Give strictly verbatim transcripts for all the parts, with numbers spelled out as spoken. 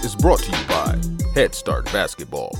is brought to you by Head Start Basketball.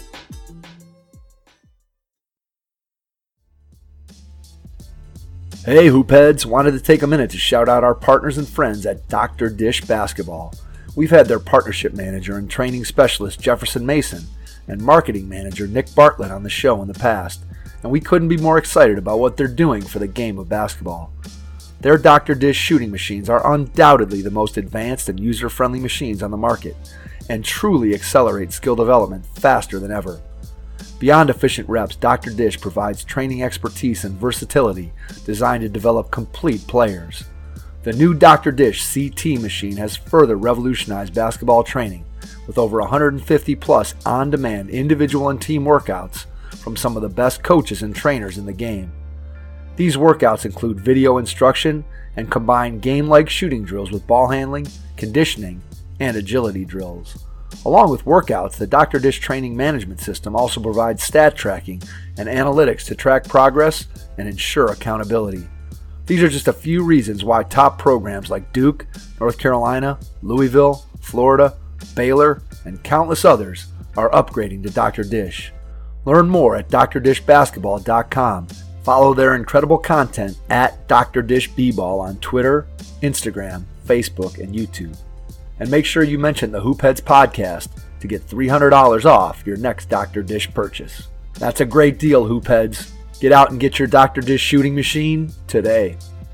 Hey Hoopheads, wanted to take a minute to shout out our partners and friends at Doctor Dish Basketball. We've had their partnership manager and training specialist Jefferson Mason and marketing manager Nick Bartlett on the show in the past, and we couldn't be more excited about what they're doing for the game of basketball. Their Doctor Dish shooting machines are undoubtedly the most advanced and user-friendly machines on the market, and truly accelerate skill development faster than ever. Beyond efficient reps, Doctor Dish provides training expertise and versatility designed to develop complete players. The new Doctor Dish C T machine has further revolutionized basketball training with over one hundred fifty plus on-demand individual and team workouts from some of the best coaches and trainers in the game. These workouts include video instruction and combine game-like shooting drills with ball handling, conditioning, and agility drills. Along with workouts, the Doctor Dish training management system also provides stat tracking and analytics to track progress and ensure accountability. These are just a few reasons why top programs like Duke, North Carolina, Louisville, Florida, Baylor, and countless others are upgrading to Doctor Dish. Learn more at D R dish basketball dot com. Follow their incredible content at Doctor Dish B-Ball on Twitter, Instagram, Facebook, and YouTube. And make sure you mention the Hoopheads podcast to get three hundred dollars off your next Doctor Dish purchase. That's a great deal, Hoopheads. Get out and get your Doctor Dish shooting machine today.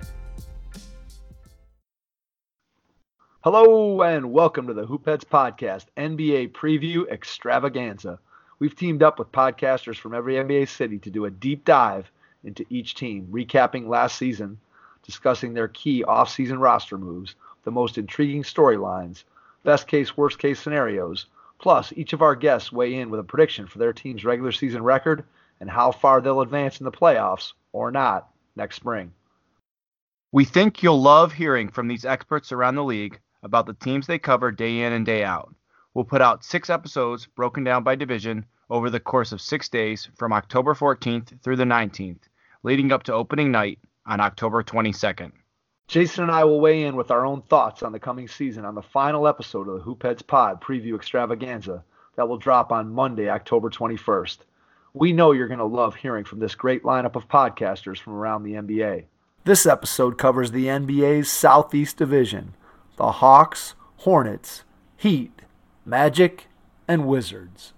Hello and welcome to the Hoopheads podcast N B A preview extravaganza. We've teamed up with podcasters from every N B A city to do a deep dive into each team, recapping last season, discussing their key off-season roster moves, the most intriguing storylines, best case, worst case scenarios, plus each of our guests weigh in with a prediction for their team's regular season record and how far they'll advance in the playoffs, or not, next spring. We think you'll love hearing from these experts around the league about the teams they cover day in and day out. We'll put out six episodes broken down by division over the course of six days from October fourteenth through the nineteenth, leading up to opening night on October twenty-second. Jason and I will weigh in with our own thoughts on the coming season on the final episode of the Hoopheads Pod Preview Extravaganza that will drop on Monday, October twenty-first. We know you're going to love hearing from this great lineup of podcasters from around the N B A. This episode covers the N B A's Southeast Division, the Hawks, Hornets, Heat, Magic, and Wizards.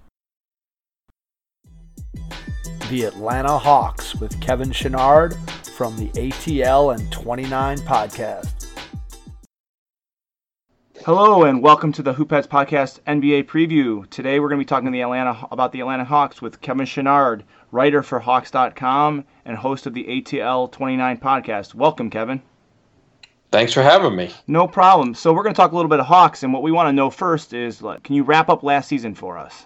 The Atlanta Hawks with Kevin Chouinard from the A T L and twenty-nine podcast. Hello and welcome to the Hoopheads podcast N B A preview. Today we're going to be talking the Atlanta about the Atlanta Hawks with Kevin Chouinard, writer for Hawks dot com and host of the A T L twenty-nine podcast. Welcome, Kevin. Thanks for having me. No problem. So we're going to talk a little bit of Hawks, and what we want to know first is, like, can you wrap up last season for us?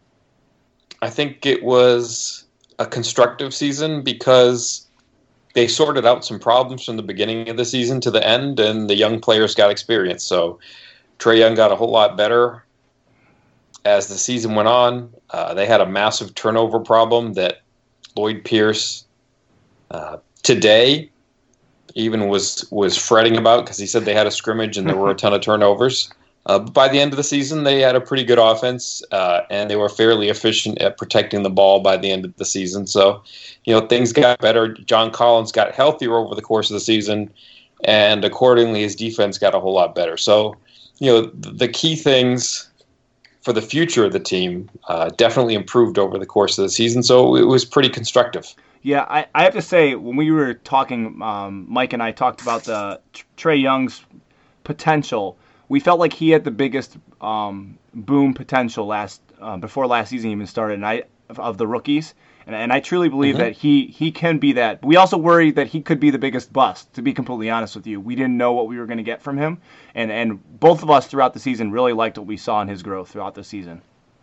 I think it was a constructive season because they sorted out some problems from the beginning of the season to the end, and the young players got experience. So Trae Young got a whole lot better as the season went on. Uh, they had a massive turnover problem that Lloyd Pierce uh, today even was was fretting about because he said they had a scrimmage and there were a ton of turnovers. Uh, but by the end of the season, they had a pretty good offense, uh, and they were fairly efficient at protecting the ball by the end of the season. So, you know, things got better. John Collins got healthier over the course of the season, and accordingly, his defense got a whole lot better. So, you know, the key things for the future of the team uh, definitely improved over the course of the season. So it was pretty constructive. Yeah, I, I have to say, when we were talking, um, Mike and I talked about the Trae Young's potential. We felt like he had the biggest um, boom potential last uh, before last season even started, and I of, of the rookies, and, and I truly believe mm-hmm. that he he can be that. We also worried that he could be the biggest bust. To be completely honest with you, we didn't know what we were going to get from him, and and both of us throughout the season really liked what we saw in his growth throughout the season.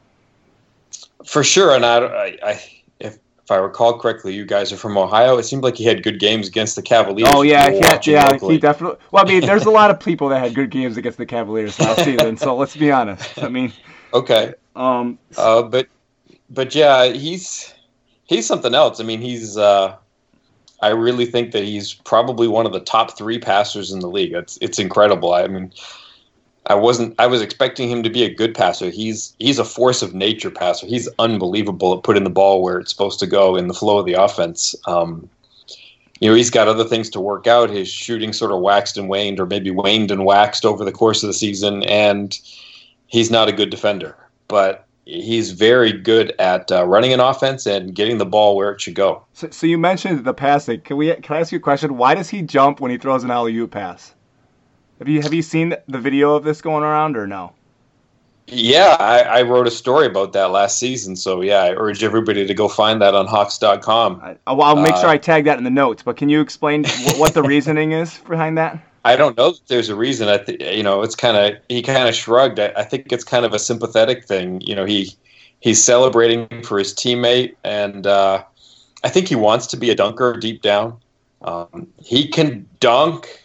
For sure, and I, I, I if. If I recall correctly, you guys are from Ohio. It seemed like he had good games against the Cavaliers. Oh, yeah, yeah, yeah locally. He definitely. Well, I mean, there's a lot of people that had good games against the Cavaliers last season, so let's be honest. I mean, okay. Um, uh, but, but yeah, he's he's something else. I mean, he's. Uh, I really think that he's probably one of the top three passers in the league. It's it's incredible. I mean, I wasn't. I was expecting him to be a good passer. He's he's a force of nature passer. He's unbelievable at putting the ball where it's supposed to go in the flow of the offense. Um, you know, he's got other things to work out. His shooting sort of waxed and waned, or maybe waned and waxed over the course of the season, and he's not a good defender. But he's very good at uh, running an offense and getting the ball where it should go. So, so you mentioned the passing. Can we? Can I ask you a question? Why does he jump when he throws an alley-oop pass? Have you have you seen the video of this going around or no? Yeah, I, I wrote a story about that last season. So yeah, I urge everybody to go find that on Hawks dot com. I, well, I'll make uh, sure I tag that in the notes. But can you explain what, what the reasoning is behind that? I don't know that there's a reason. I th- you know, it's kind of he kind of shrugged. I, I think it's kind of a sympathetic thing. You know, he he's celebrating for his teammate, and uh, I think he wants to be a dunker deep down. Um, he can dunk,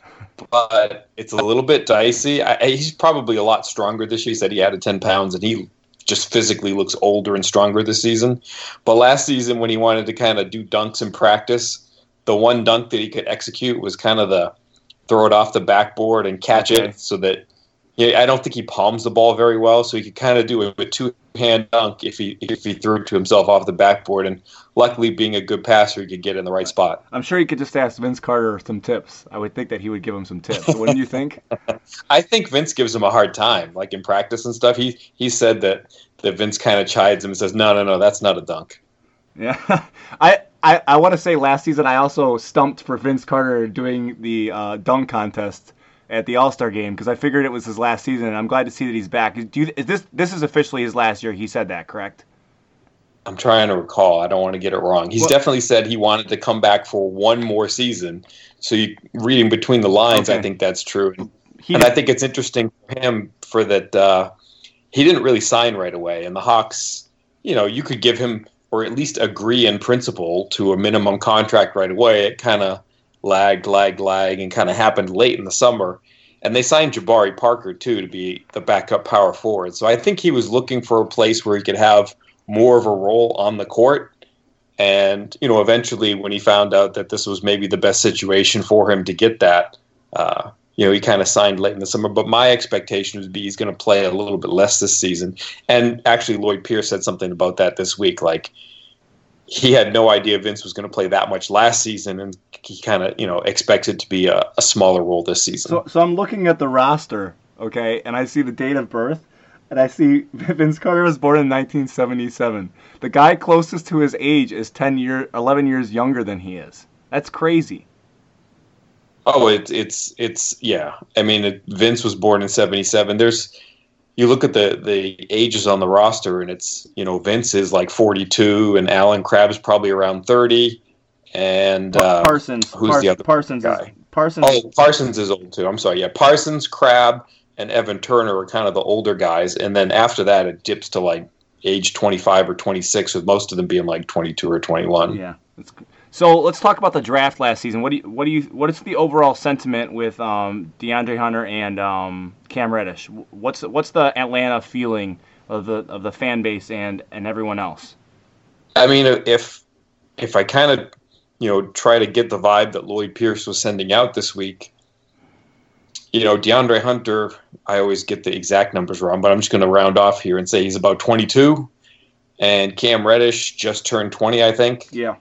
but it's a little bit dicey. I, he's probably a lot stronger this year. He said he added ten pounds, and he just physically looks older and stronger this season. But last season, when he wanted to kind of do dunks in practice, the one dunk that he could execute was kind of the throw it off the backboard and catch okay. it, so that yeah, I don't think he palms the ball very well. So he could kind of do a, a two-hand dunk if he if he threw it to himself off the backboard. And luckily, being a good passer, he could get in the right spot. I'm sure he could just ask Vince Carter some tips. I would think that he would give him some tips. Wouldn't you think? I think Vince gives him a hard time, like in practice and stuff. He he said that that Vince kind of chides him and says, "No, no, no, that's not a dunk." Yeah, I. I, I want to say last season I also stumped for Vince Carter doing the uh, dunk contest at the All-Star game because I figured it was his last season, and I'm glad to see that he's back. Do you, is this this is officially his last year? He said that, correct? I'm trying to recall. I don't want to get it wrong. He's well, definitely said he wanted to come back for one more season. So you, reading between the lines, okay. I think that's true. And, he, and I think it's interesting for him for that uh, he didn't really sign right away. And the Hawks, you know, you could give him or at least agree in principle to a minimum contract right away. It kind of lagged, lagged, lagged, and kind of happened late in the summer. And they signed Jabari Parker, too, to be the backup power forward. So I think he was looking for a place where he could have more of a role on the court. And, you know, eventually when he found out that this was maybe the best situation for him to get that, uh, you know, he kind of signed late in the summer. But my expectation would be he's going to play a little bit less this season. And actually, Lloyd Pierce said something about that this week. Like, he had no idea Vince was going to play that much last season, and he kind of, you know, expects it to be a, a smaller role this season. So, so I'm looking at the roster, okay, and I see the date of birth, and I see Vince Carter was born in nineteen seventy-seven. The guy closest to his age is ten year, eleven years younger than he is. That's crazy. Oh, it's it's it's yeah. I mean, it, Vince was born in seventy-seven. There's, you look at the the ages on the roster, and it's, you know, Vince is like forty-two, and Alan Crabb's probably around thirty, and uh, Parsons. Who's Pars- the other Parsons guy? Is, Parsons. Oh, Parsons is old too. I'm sorry. Yeah, Parsons, Crabb, and Evan Turner are kind of the older guys, and then after that, it dips to like age twenty-five or twenty-six, with most of them being like twenty-two or twenty-one. Yeah. That's good. So let's talk about the draft last season. What do you, what do you, what is the overall sentiment with um, DeAndre Hunter and um, Cam Reddish? What's what's the Atlanta feeling of the of the fan base and, and everyone else? I mean, if if I kind of, you know, try to get the vibe that Lloyd Pierce was sending out this week, you know, DeAndre Hunter, I always get the exact numbers wrong, but I'm just going to round off here and say he's about twenty-two, and Cam Reddish just turned twenty, I think. Yeah.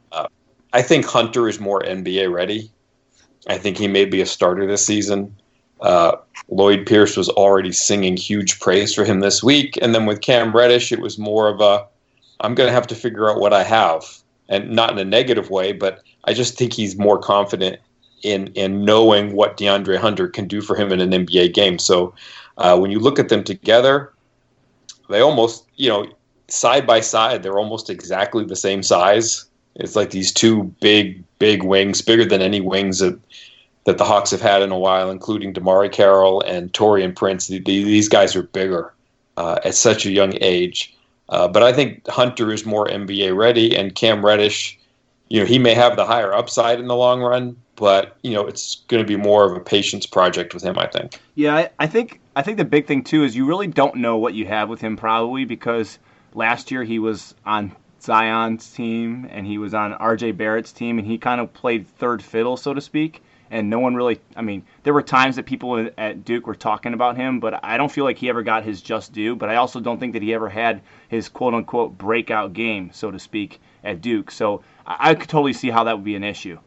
I think Hunter is more N B A ready. I think he may be a starter this season. Uh, Lloyd Pierce was already singing huge praise for him this week. And then with Cam Reddish, it was more of a, I'm going to have to figure out what I have. And not in a negative way, but I just think he's more confident in, in knowing what DeAndre Hunter can do for him in an N B A game. So uh, when you look at them together, they almost, you know, side by side, they're almost exactly the same size. It's like these two big, big wings, bigger than any wings that, that the Hawks have had in a while, including Damari Carroll and Taurean Prince. The, the, these guys are bigger uh, at such a young age. Uh, but I think Hunter is more N B A ready, and Cam Reddish, you know, he may have the higher upside in the long run, but, you know, it's going to be more of a patience project with him, I think. Yeah, I, I think I think the big thing, too, is you really don't know what you have with him probably because last year he was on Zion's team, and he was on R J Barrett's team, and he kind of played third fiddle, so to speak. and no one really, I mean, there were times that people at Duke were talking about him, but I don't feel like he ever got his just due, but I also don't think that he ever had his quote-unquote breakout game, so to speak, at Duke. So I, I could totally see how that would be an issue.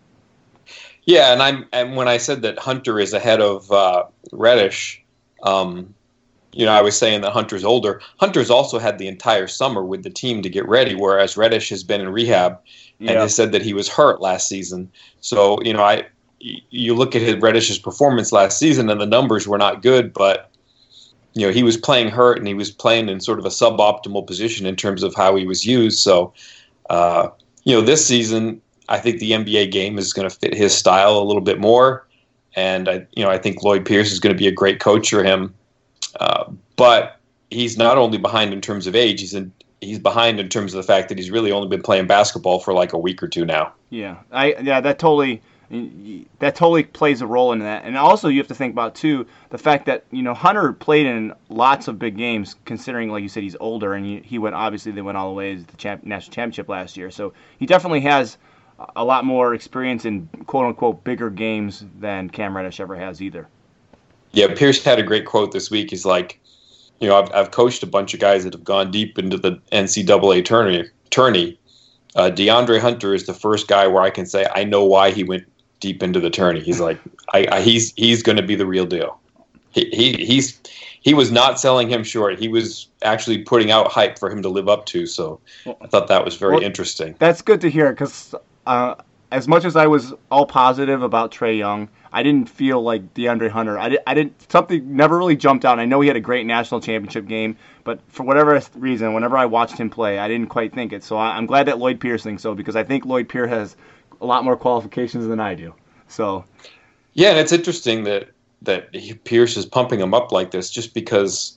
Yeah, and I'm and when I said that Hunter is ahead of uh, Reddish, um, you know, I was saying that Hunter's older. Hunter's also had the entire summer with the team to get ready, whereas Reddish has been in rehab and Yeah. has said that he was hurt last season. So, you know, I you look at his Reddish's performance last season, and the numbers were not good, but you know, he was playing hurt and he was playing in sort of a suboptimal position in terms of how he was used. So, uh, you know, this season, I think the N B A game is going to fit his style a little bit more, and I, you know, I think Lloyd Pierce is going to be a great coach for him. Uh, but he's not only behind in terms of age; he's in, he's behind in terms of the fact that he's really only been playing basketball for like a week or two now. Yeah, I yeah that totally that totally plays a role in that, and also you have to think about too the fact that you know Hunter played in lots of big games, considering like you said he's older, and he, he went obviously they went all the way to the champ, national championship last year, so he definitely has a lot more experience in quote unquote bigger games than Cam Reddish ever has either. Yeah, Pierce had a great quote this week. He's like, you know, I've I've coached a bunch of guys that have gone deep into the N C double A tourney. tourney. Uh, DeAndre Hunter is the first guy where I can say I know why he went deep into the tourney. He's like, I, I he's he's going to be the real deal. He, he he's he was not selling him short. He was actually putting out hype for him to live up to. So I thought that was very well, interesting. That's good to hear because uh, as much as I was all positive about Trae Young, I didn't feel like DeAndre Hunter. I, did, I didn't something never really jumped out. I know he had a great national championship game, but for whatever reason, whenever I watched him play, I didn't quite think it. So I, I'm glad that Lloyd Pierce thinks so because I think Lloyd Pierce has a lot more qualifications than I do. So yeah, and it's interesting that that he, Pierce is pumping him up like this just because.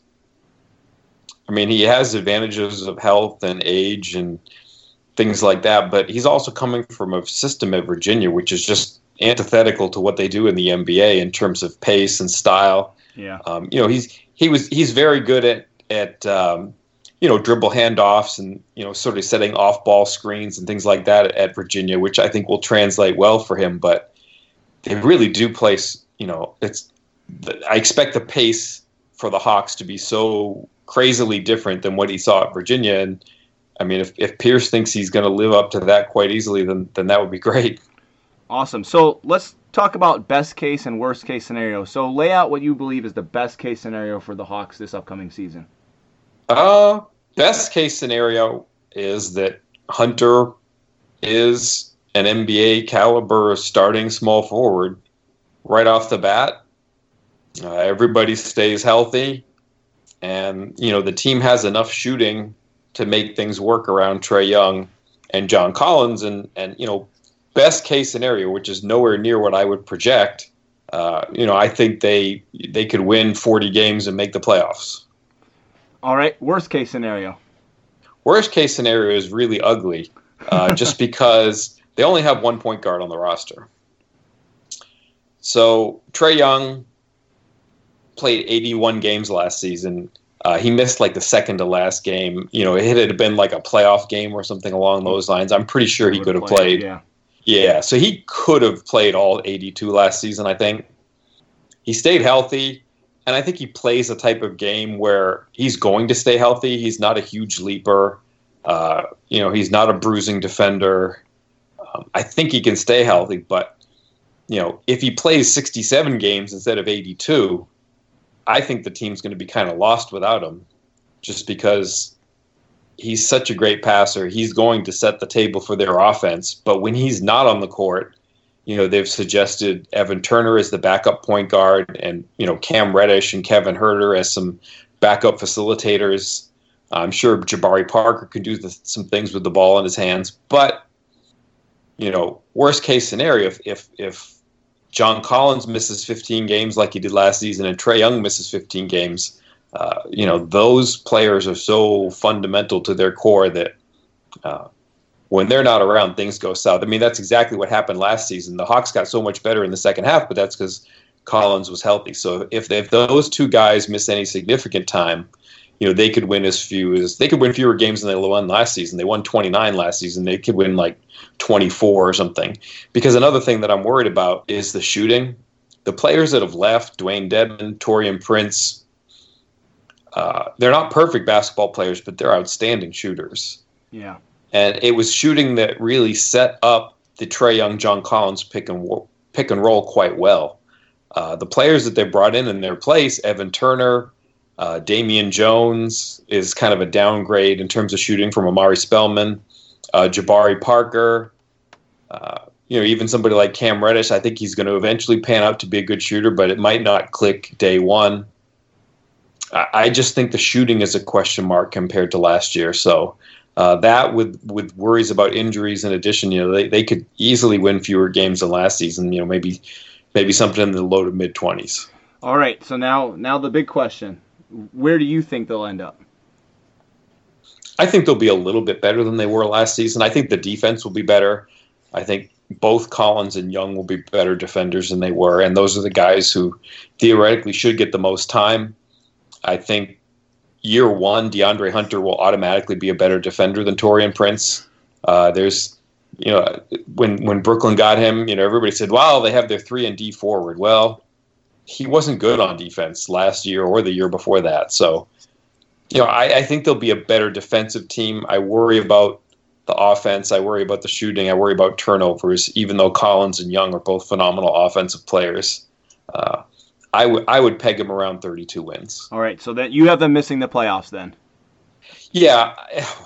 I mean, he has advantages of health and age and things like that, but he's also coming from a system at Virginia, which is just antithetical to what they do in the N B A in terms of pace and style. yeah, Um, you know, he's he was he's very good at at um, you know dribble handoffs and you know sort of setting off ball screens and things like that at, at Virginia, which I think will translate well for him. But they really do place. You know, it's I expect the pace for the Hawks to be so crazily different than what he saw at Virginia. And I mean, if if Pierce thinks he's going to live up to that quite easily, then then that would be great. awesome. So let's talk about best case and worst case scenario. So lay out what you believe is the best case scenario for the Hawks this upcoming season. Uh, best case scenario is that Hunter is an N B A caliber starting small forward right off the bat. Uh, everybody stays healthy, and you know the team has enough shooting to make things work around Trae Young and John Collins, and and you know best case scenario, which is nowhere near what I would project. Uh, you know, I think they they could win forty games and make the playoffs. All right, worst case scenario. Worst case scenario is really ugly, uh, just because they only have one point guard on the roster. So Trae Young played eighty-one games last season. Uh, he missed like the second to last game. You know, it had been like a playoff game or something along those lines. I'm pretty sure he could have played. Yeah. Yeah, so he could have played all eighty-two last season, I think. He stayed healthy, and I think he plays a type of game where he's going to stay healthy. He's not a huge leaper. Uh, you know, he's not a bruising defender. Um, I think he can stay healthy, but, you know, if he plays sixty-seven games instead of eighty-two, I think the team's going to be kind of lost without him just because he's such a great passer. He's going to set the table for their offense. But when he's not on the court, you know, they've suggested Evan Turner as the backup point guard and, you know, Cam Reddish and Kevin Huerter as some backup facilitators. I'm sure Jabari Parker can do the, some things with the ball in his hands. But, you know, worst case scenario, if if, if John Collins misses fifteen games like he did last season and Trae Young misses fifteen games, uh, you know, those players are so fundamental to their core that uh, when they're not around, things go south. I mean, that's exactly what happened last season. The Hawks got so much better in the second half, but that's because Collins was healthy. So if, if those two guys miss any significant time, you know, they could win as few as they could win fewer games than they won last season. They won twenty-nine last season. They could win like twenty-four or something. Because another thing that I'm worried about is the shooting. The players that have left, Dwayne Dedmon, Taurean Prince, uh, they're not perfect basketball players, but they're outstanding shooters. Yeah. And it was shooting that really set up the Trae Young, John Collins pick and pick and roll quite well. Uh, the players that they brought in in their place, Evan Turner, uh, Damian Jones is kind of a downgrade in terms of shooting from Amari Spellman, uh, Jabari Parker, uh, you know, even somebody like Cam Reddish. I think he's going to eventually pan out to be a good shooter, but it might not click day one. I, I just think the shooting is a question mark compared to last year. So uh, that with with worries about injuries in addition, you know, they, they could easily win fewer games than last season. You know, maybe maybe something in the low to mid twenties. All right. So now now the big question: where do you think they'll end up? I think they'll be a little bit better than they were last season. I think the defense will be better. I think both Collins and Young will be better defenders than they were, and those are the guys who theoretically should get the most time. I think year one, DeAndre Hunter will automatically be a better defender than Taurean Prince. Uh, there's, you know, when when Brooklyn got him, you know, everybody said, "Wow, they have their three and D forward." Well, he wasn't good on defense last year or the year before that. So, you know, I, I think they'll be a better defensive team. I worry about the offense. I worry about the shooting. I worry about turnovers, even though Collins and Young are both phenomenal offensive players. Uh, I would I would peg them around thirty-two wins. All right, so that you have them missing the playoffs then. Yeah,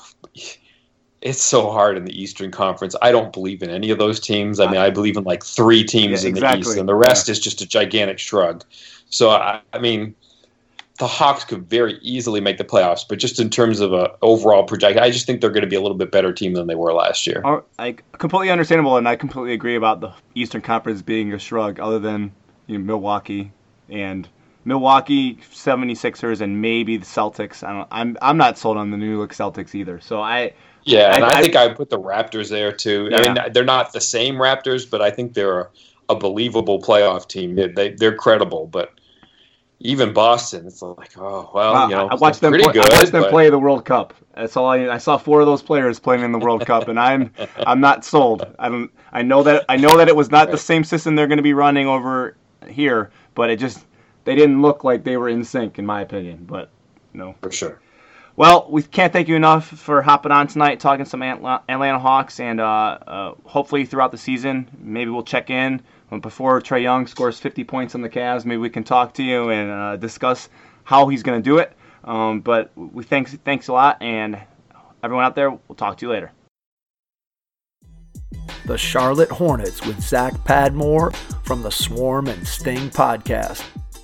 it's so hard in the Eastern Conference. I don't believe in any of those teams. I mean, I believe in like three teams yeah, in exactly. the East, and the rest yeah. is just a gigantic shrug. So, I, I mean, the Hawks could very easily make the playoffs, but just in terms of a overall project, I just think they're going to be a little bit better team than they were last year. I completely understandable, and I completely agree about the Eastern Conference being a shrug, other than you know, Milwaukee and Milwaukee, seventy-sixers, and maybe the Celtics. I don't. I'm I'm not sold on the New York Celtics either. So I. Yeah, and I, I think I, I put the Raptors there too. Yeah. I mean, they're not the same Raptors, but I think they're a, a believable playoff team. They, they they're credible, but. Even Boston, it's like, oh well, wow, you know, I watched them. pretty Play, good, I watched them but... play the World Cup. That's all I. I saw four of those players playing in the World Cup, and I'm, I'm not sold. I don't. I know that. I know that it was not right. the same system they're going to be running over here, but it just they didn't look like they were in sync, in my opinion. But you know, for sure. Well, we can't thank you enough for hopping on tonight, talking some Atlanta Hawks, and uh, uh, hopefully throughout the season, maybe we'll check in. Before Trae Young scores fifty points on the Cavs, maybe we can talk to you and uh, discuss how he's going to do it. Um, but we thanks thanks a lot, and everyone out there, we'll talk to you later. The Charlotte Hornets with Zach Padmore from the Swarm and Sting podcast.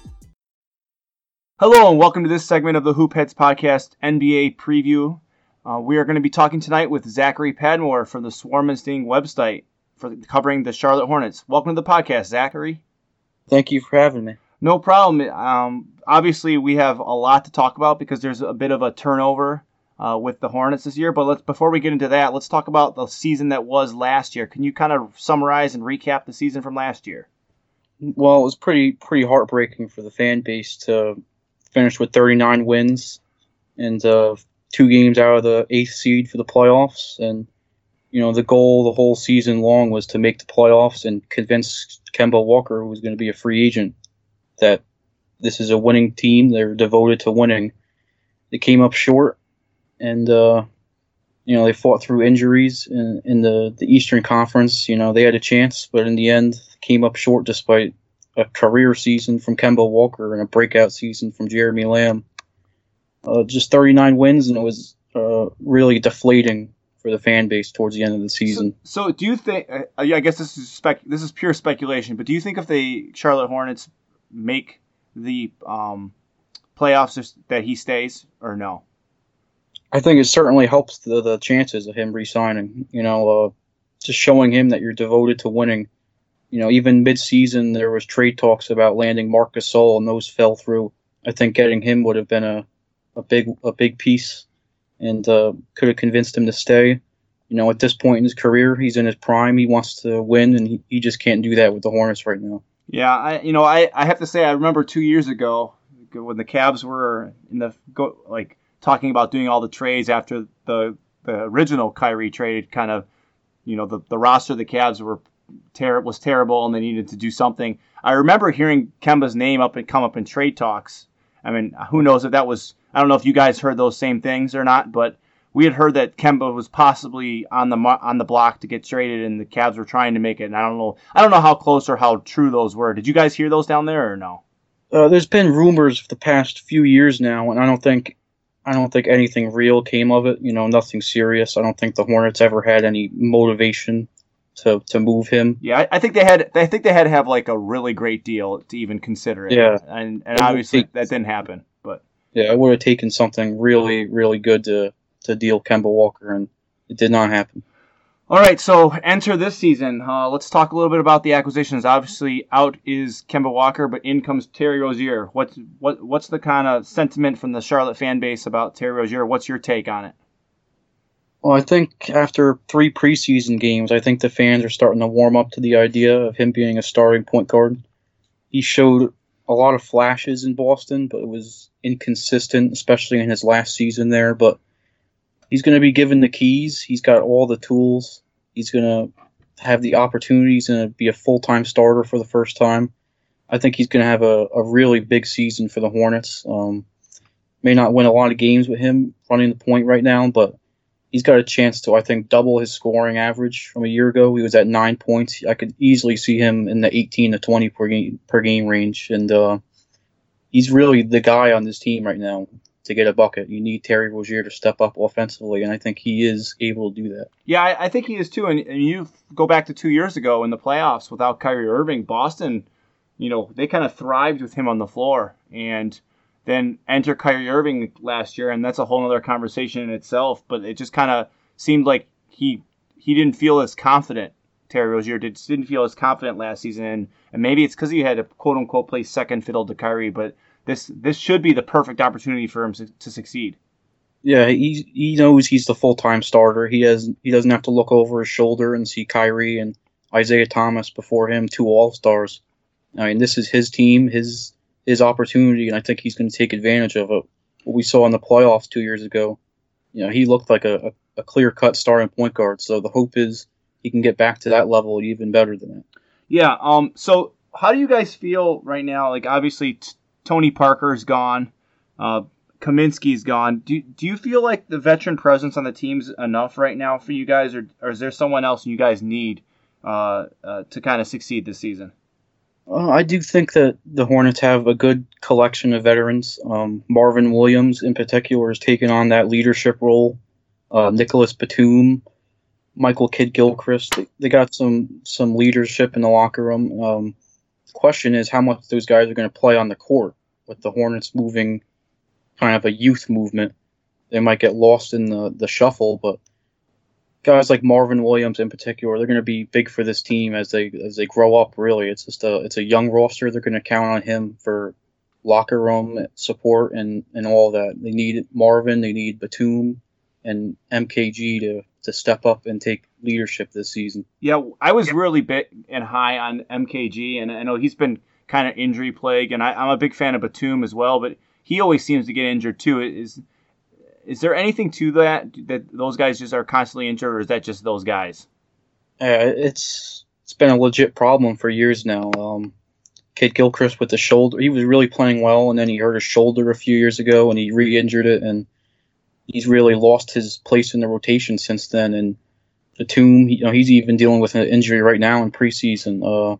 Hello, and welcome to this segment of the Hoop Heads podcast N B A preview. Uh, we are going to be talking tonight with Zachary Padmore from the Swarm and Sting website, for covering the Charlotte Hornets. Welcome to the podcast, Zachary. Thank you for having me. No problem. Um, obviously, we have a lot to talk about because there's a bit of a turnover uh, with the Hornets this year. But let's before we get into that, let's talk about the season that was last year. Can you kind of summarize and recap the season from last year? Well, it was pretty pretty heartbreaking for the fan base to finish with thirty-nine wins and uh, two games out of the eighth seed for the playoffs. And you know, the goal the whole season long was to make the playoffs and convince Kemba Walker, who was going to be a free agent, that this is a winning team. They're devoted to winning. They came up short, and, uh, you know, they fought through injuries in, in the, the Eastern Conference. You know, they had a chance, but in the end, came up short despite a career season from Kemba Walker and a breakout season from Jeremy Lamb. Uh, just thirty-nine wins, and it was uh, really deflating for the fan base towards the end of the season. So, so do you think? Uh, I guess this is spec. This is pure speculation. But do you think if the Charlotte Hornets make the um, playoffs, that he stays or no? I think it certainly helps the, the chances of him re-signing. You know, uh, just showing him that you're devoted to winning. You know, even mid-season there was trade talks about landing Marc Gasol, and those fell through. I think getting him would have been a, a big a big piece. And uh, could have convinced him to stay. You know, at this point in his career, he's in his prime. He wants to win, and he, he just can't do that with the Hornets right now. Yeah, I you know, I, I have to say, I remember two years ago, when the Cavs were in the go like talking about doing all the trades after the the original Kyrie trade, kind of, you know, the, the roster of the Cavs were ter- was terrible and they needed to do something. I remember hearing Kemba's name up and come up in trade talks. I mean, who knows if that was, I don't know if you guys heard those same things or not, but we had heard that Kemba was possibly on the on the block to get traded and the Cavs were trying to make it. And I don't know, I don't know how close or how true those were. Did you guys hear those down there or no? Uh, there's been rumors for the past few years now, and I don't think I don't think anything real came of it. You know, nothing serious. I don't think the Hornets ever had any motivation to, to move him. Yeah, I, I think they had. I think they had to have like a really great deal to even consider it. Yeah, and and obviously that didn't happen. But yeah, it would have taken something really, really good to to deal Kemba Walker, and it did not happen. All right, so enter this season. Uh, let's talk a little bit about the acquisitions. Obviously, out is Kemba Walker, but in comes Terry Rozier. What's what what's the kind of sentiment from the Charlotte fan base about Terry Rozier? What's your take on it? Well, I think after three preseason games, I think the fans are starting to warm up to the idea of him being a starting point guard. He showed a lot of flashes in Boston, but it was inconsistent, especially in his last season there. But he's going to be given the keys. He's got all the tools. He's going to have the opportunities and be a full-time starter for the first time. I think he's going to have a, a really big season for the Hornets. Um, may not win a lot of games with him running the point right now, but he's got a chance to, I think, double his scoring average from a year ago. He was at nine points. I could easily see him in the eighteen to twenty per game, per game range. And uh, he's really the guy on this team right now to get a bucket. You need Terry Rozier to step up offensively, and I think he is able to do that. Yeah, I, I think he is too. And, and you go back to two years ago in the playoffs without Kyrie Irving, Boston, you know, they kind of thrived with him on the floor. And then enter Kyrie Irving last year, and that's a whole other conversation in itself. But it just kind of seemed like he he didn't feel as confident. Terry Rozier did, didn't feel as confident last season, and, and maybe it's because he had to quote unquote play second fiddle to Kyrie. But this this should be the perfect opportunity for him to, to succeed. Yeah, he he knows he's the full time starter. He has he doesn't have to look over his shoulder and see Kyrie and Isaiah Thomas before him, two All Stars. I mean, this is his team, his. his opportunity, and I think he's going to take advantage of it. What we saw in the playoffs two years ago, you know, he looked like a, a, a clear-cut starting point guard, so the hope is he can get back to that level even better than that. Yeah, um, so how do you guys feel right now? Like, obviously, t- Tony Parker's gone, uh, Kaminsky's gone. Do, do you feel like the veteran presence on the team's enough right now for you guys, or, or is there someone else you guys need uh, uh, to kind of succeed this season? Uh, I do think that the Hornets have a good collection of veterans. Um, Marvin Williams, in particular, has taken on that leadership role. Uh, Nicholas Batum, Michael Kidd-Gilchrist, they, they got some some leadership in the locker room. Um, the question is how much those guys are going to play on the court. With the Hornets moving kind of a youth movement, they might get lost in the, the shuffle, but guys like Marvin Williams in particular, they're going to be big for this team as they as they grow up. Really, it's just a it's a young roster. They're going to count on him for locker room support and, and all that. They need Marvin, they need Batum, and M K G to to step up and take leadership this season. Yeah, I was really big and high on M K G, and I know he's been kind of injury plagued, and I, I'm a big fan of Batum as well, but he always seems to get injured too. Is Is there anything to that, that those guys just are constantly injured, or is that just those guys? Yeah, it's it's been a legit problem for years now. Um, Kidd-Gilchrist with the shoulder, he was really playing well, and then he hurt his shoulder a few years ago, and he re-injured it, and he's really lost his place in the rotation since then. And Batum, you know, he's even dealing with an injury right now in preseason. Uh,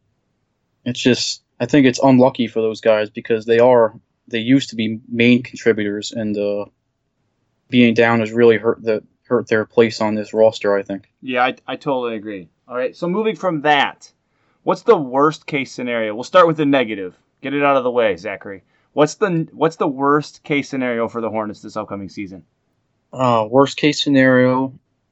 it's just, I think it's unlucky for those guys because they are, they used to be main contributors, and uh, being down has really hurt the hurt their place on this roster, I think. Yeah, I, I totally agree. All right, so moving from that, what's the worst case scenario? We'll start with the negative. Get it out of the way, Zachary. What's the what's the worst case scenario for the Hornets this upcoming season? Uh, worst case scenario,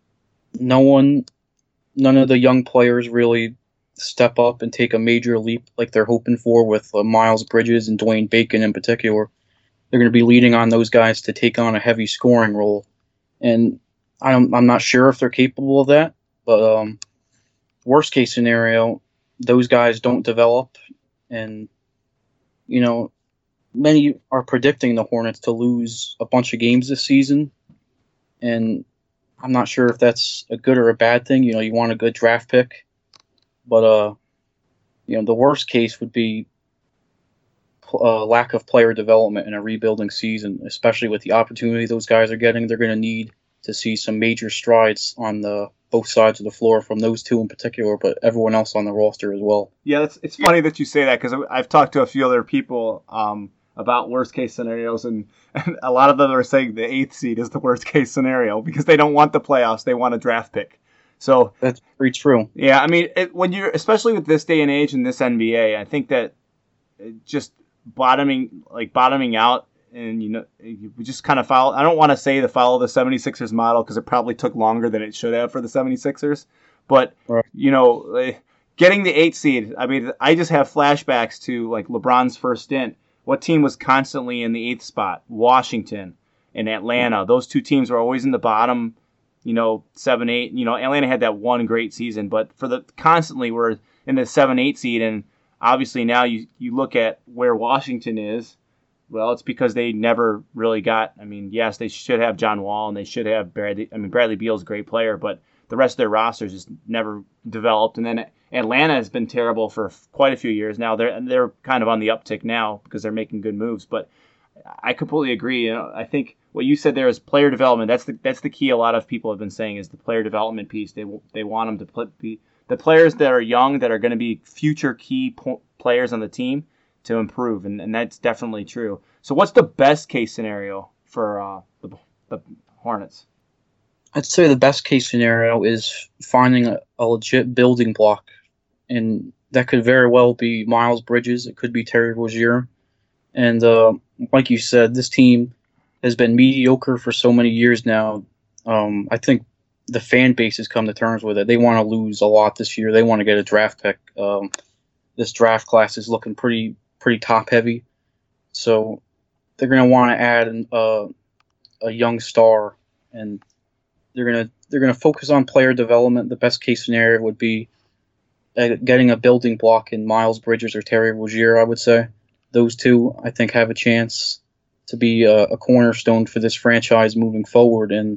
no one, none of the young players really step up and take a major leap like they're hoping for with uh, Miles Bridges and Dwayne Bacon in particular. They're going to be leaning on those guys to take on a heavy scoring role. And I don't, I'm not sure if they're capable of that, but um, worst case scenario, those guys don't develop. And, you know, many are predicting the Hornets to lose a bunch of games this season, and I'm not sure if that's a good or a bad thing. You know, you want a good draft pick, but uh, you know, the worst case would be uh, lack of player development in a rebuilding season, especially with the opportunity those guys are getting. They're going to need to see some major strides on the both sides of the floor from those two in particular, but everyone else on the roster as well. Yeah, it's it's funny that you say that because I've talked to a few other people um, about worst case scenarios, and, and a lot of them are saying the eighth seed is the worst case scenario because they don't want the playoffs; they want a draft pick. So that's pretty true. Yeah, I mean, it, when you're especially with this day and age in this N B A, I think that just bottoming like bottoming out. And, you know, we just kind of follow. I don't want to say the follow the seventy-sixers model because it probably took longer than it should have for the seventy-sixers. But, right. you know, getting the eighth seed, I mean, I just have flashbacks to, like, LeBron's first stint. What team was constantly in the eighth spot? Washington and Atlanta. Those two teams were always in the bottom, you know, seven, eight. You know, Atlanta had that one great season. But for the constantly we're in the seven, eight seed. And obviously now you, you look at where Washington is. Well, it's because they never really got. I mean, yes, they should have John Wall and they should have Bradley. I mean, Bradley Beal's a great player, but the rest of their rosters just never developed. And then Atlanta has been terrible for quite a few years now. They're they're kind of on the uptick now because they're making good moves. But I completely agree. You know, I think what you said there is player development. That's the that's the key. A lot of people have been saying is the player development piece. They they want them to play, be the players that are young that are going to be future key po- players on the team to improve, and, and that's definitely true. So what's the best case scenario for uh, the, the Hornets? I'd say the best case scenario is finding a, a legit building block, and that could very well be Miles Bridges. It could be Terry Rozier. And uh, like you said, this team has been mediocre for so many years now. Um, I think the fan base has come to terms with it. They want to lose a lot this year. They want to get a draft pick. Um, this draft class is looking pretty pretty top heavy, so they're going to want to add an, uh, a young star, and they're going to they're going to focus on player development. The best case scenario would be uh, getting a building block in Miles Bridges or Terry Rozier. I would say those two, I think, have a chance to be a, a cornerstone for this franchise moving forward, and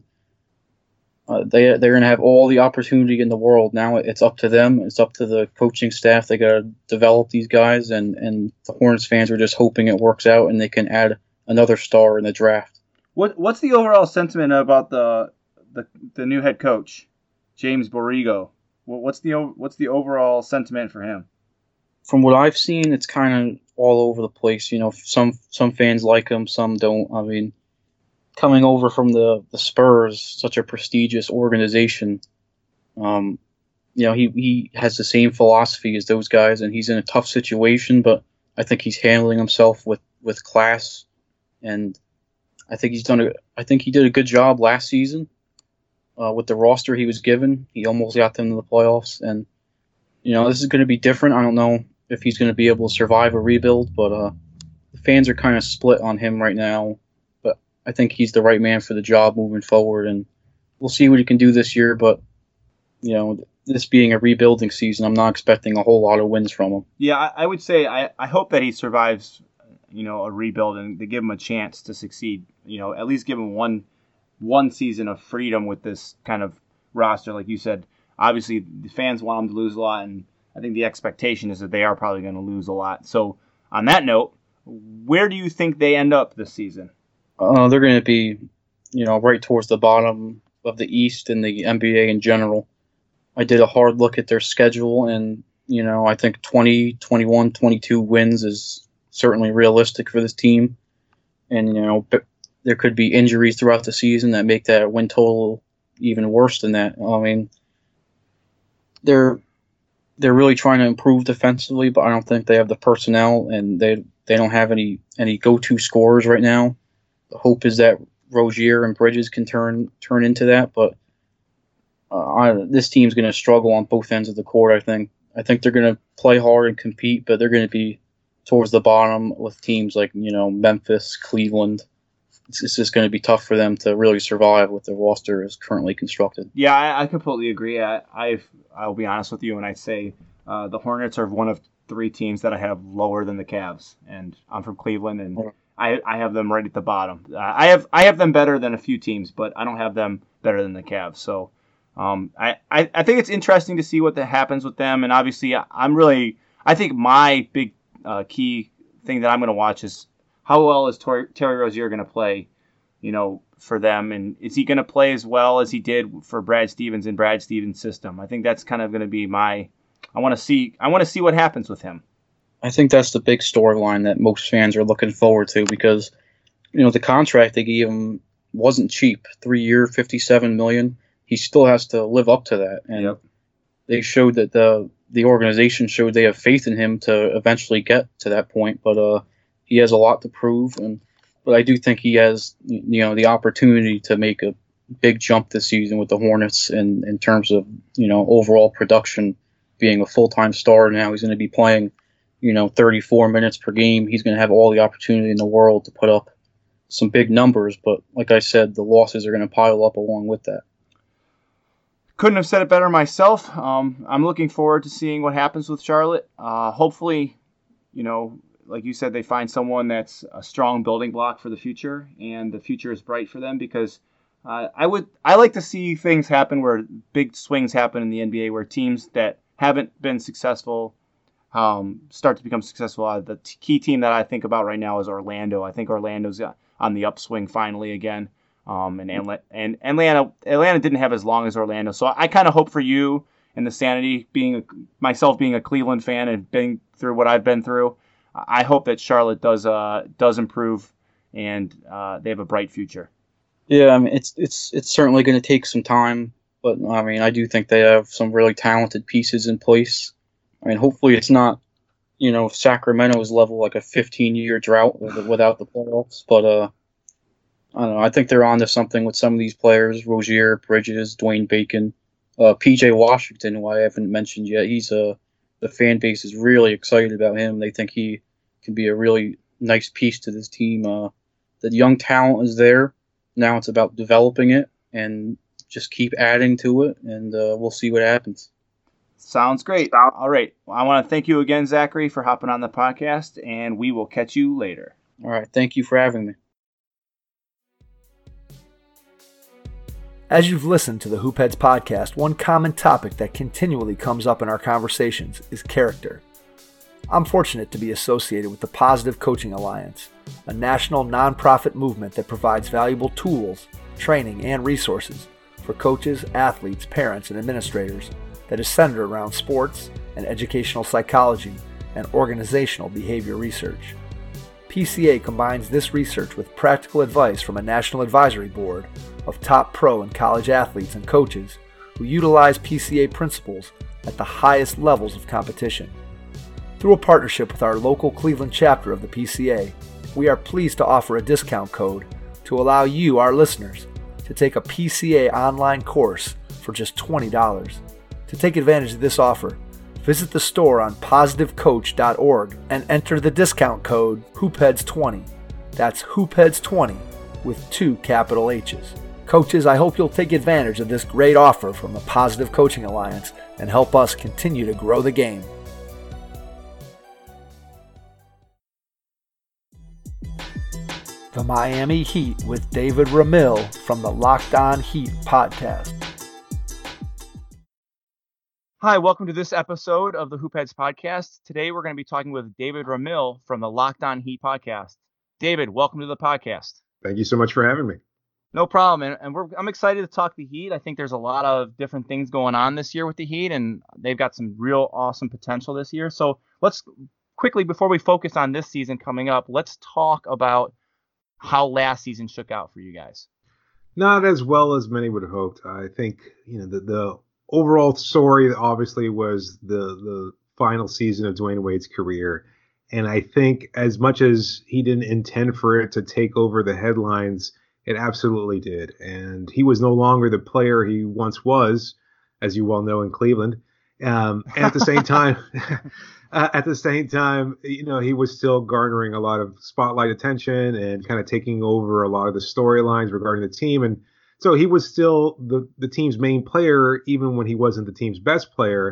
uh, they they're going to have all the opportunity in the world. Now it's up to them. It's up to the coaching staff. They got to develop these guys, and, and the Hornets fans are just hoping it works out and they can add another star in the draft. What what's the overall sentiment about the the, the new head coach, James Borrego? What's the what's the overall sentiment for him? From what I've seen, it's kind of all over the place. You know, some some fans like him, some don't. I mean, coming over from the, the Spurs, such a prestigious organization, um, you know, he, he has the same philosophy as those guys, and he's in a tough situation, but I think he's handling himself with, with class, and I think he's done a, I think he did a good job last season uh, with the roster he was given. He almost got them to the playoffs, and you know, this is going to be different. I don't know if he's going to be able to survive a rebuild, but uh, the fans are kind of split on him right now. I think he's the right man for the job moving forward, and we'll see what he can do this year. But, you know, this being a rebuilding season, I'm not expecting a whole lot of wins from him. Yeah, I, I would say I, I hope that he survives, you know, a rebuild and they give him a chance to succeed. You know, at least give him one one season of freedom with this kind of roster. Like you said, obviously the fans want him to lose a lot, and I think the expectation is that they are probably going to lose a lot. So on that note, where do you think they end up this season? Uh, they're going to be, you know, right towards the bottom of the East and the N B A in general. I did a hard look at their schedule, and, you know, I think twenty, twenty-one, twenty-two wins is certainly realistic for this team. And, you know, there could be injuries throughout the season that make that win total even worse than that. I mean, they're they're really trying to improve defensively, but I don't think they have the personnel, and they they don't have any, any go-to scorers right now. The hope is that Rozier and Bridges can turn turn into that, but uh, I, this team's going to struggle on both ends of the court. I think. I think they're going to play hard and compete, but they're going to be towards the bottom with teams like, you know, Memphis, Cleveland. It's, it's just going to be tough for them to really survive with the roster as currently constructed. Yeah, I, I completely agree. I I've, I'll be honest with you when I say uh, the Hornets are one of three teams that I have lower than the Cavs, and I'm from Cleveland, and I, I have them right at the bottom. Uh, I have I have them better than a few teams, but I don't have them better than the Cavs. So um, I, I, I think it's interesting to see what that happens with them, and obviously I'm really I think my big uh, key thing that I'm going to watch is how well is Tor- Terry Rozier going to play, you know, for them, and is he going to play as well as he did for Brad Stevens in Brad Stevens' system? I think that's kind of going to be my I want to see I want to see what happens with him. I think that's the big storyline that most fans are looking forward to because, you know, the contract they gave him wasn't cheap. Three year, fifty-seven million dollars. He still has to live up to that. And yep. they showed that the the organization showed they have faith in him to eventually get to that point. But uh, he has a lot to prove. And but I do think he has, you know, the opportunity to make a big jump this season with the Hornets in, in terms of, you know, overall production, being a full-time star. Now he's going to be playing, you know, thirty-four minutes per game. He's going to have all the opportunity in the world to put up some big numbers. But like I said, the losses are going to pile up along with that. Couldn't have said it better myself. Um, I'm looking forward to seeing what happens with Charlotte. Uh, hopefully, you know, like you said, they find someone that's a strong building block for the future, and the future is bright for them because uh, I would I like to see things happen where big swings happen in the N B A where teams that haven't been successful Um, start to become successful. Uh, the t- key team that I think about right now is Orlando. I think Orlando's on the upswing finally again. Um, and, and and Atlanta Atlanta didn't have as long as Orlando, so I, I kind of hope for you and the sanity, being a, myself being a Cleveland fan and being through what I've been through. I hope that Charlotte does uh does improve and uh, they have a bright future. Yeah, I mean it's it's it's certainly going to take some time, but I mean I do think they have some really talented pieces in place. I mean, hopefully it's not, you know, Sacramento's level, like a fifteen-year drought without the playoffs. But uh, I don't know. I think they're on to something with some of these players: Rozier, Bridges, Dwayne Bacon, uh, P J Washington, who I haven't mentioned yet. He's a uh, the fan base is really excited about him. They think he can be a really nice piece to this team. Uh, the young talent is there. Now it's about developing it and just keep adding to it, and uh, we'll see what happens. Sounds great. All right. Well, I want to thank you again, Zachary, for hopping on the podcast, and we will catch you later. All right. Thank you for having me. As you've listened to the Hoopheads podcast, one common topic that continually comes up in our conversations is character. I'm fortunate to be associated with the Positive Coaching Alliance, a national nonprofit movement that provides valuable tools, training, and resources for coaches, athletes, parents, and administrators that is centered around sports and educational psychology and organizational behavior research. P C A combines this research with practical advice from a national advisory board of top pro and college athletes and coaches who utilize P C A principles at the highest levels of competition. Through a partnership with our local Cleveland chapter of the P C A, we are pleased to offer a discount code to allow you, our listeners, to take a P C A online course for just twenty dollars. To take advantage of this offer, visit the store on positive coach dot org and enter the discount code hoopheads twenty. That's hoopheads twenty with two capital H's. Coaches, I hope you'll take advantage of this great offer from the Positive Coaching Alliance and help us continue to grow the game. The Miami Heat with David Ramil from the Locked On Heat podcast. Hi, welcome to this episode of the Hoopheads podcast. Today we're going to be talking with David Ramil from the Locked On Heat podcast. David, welcome to the podcast. Thank you so much for having me. No problem. And, and we're, I'm excited to talk the Heat. I think there's a lot of different things going on this year with the Heat, and they've got some real awesome potential this year. So let's quickly, before we focus on this season coming up, let's talk about how last season shook out for you guys. Not as well as many would have hoped. I think, you know, the, the overall story obviously was the the final season of Dwayne Wade's career. And I think as much as he didn't intend for it to take over the headlines, it absolutely did. And he was no longer the player he once was, as you well know, in Cleveland. Um, and at the same time, uh, at the same time, you know, he was still garnering a lot of spotlight attention and kind of taking over a lot of the storylines regarding the team. And so he was still the, the team's main player, even when he wasn't the team's best player.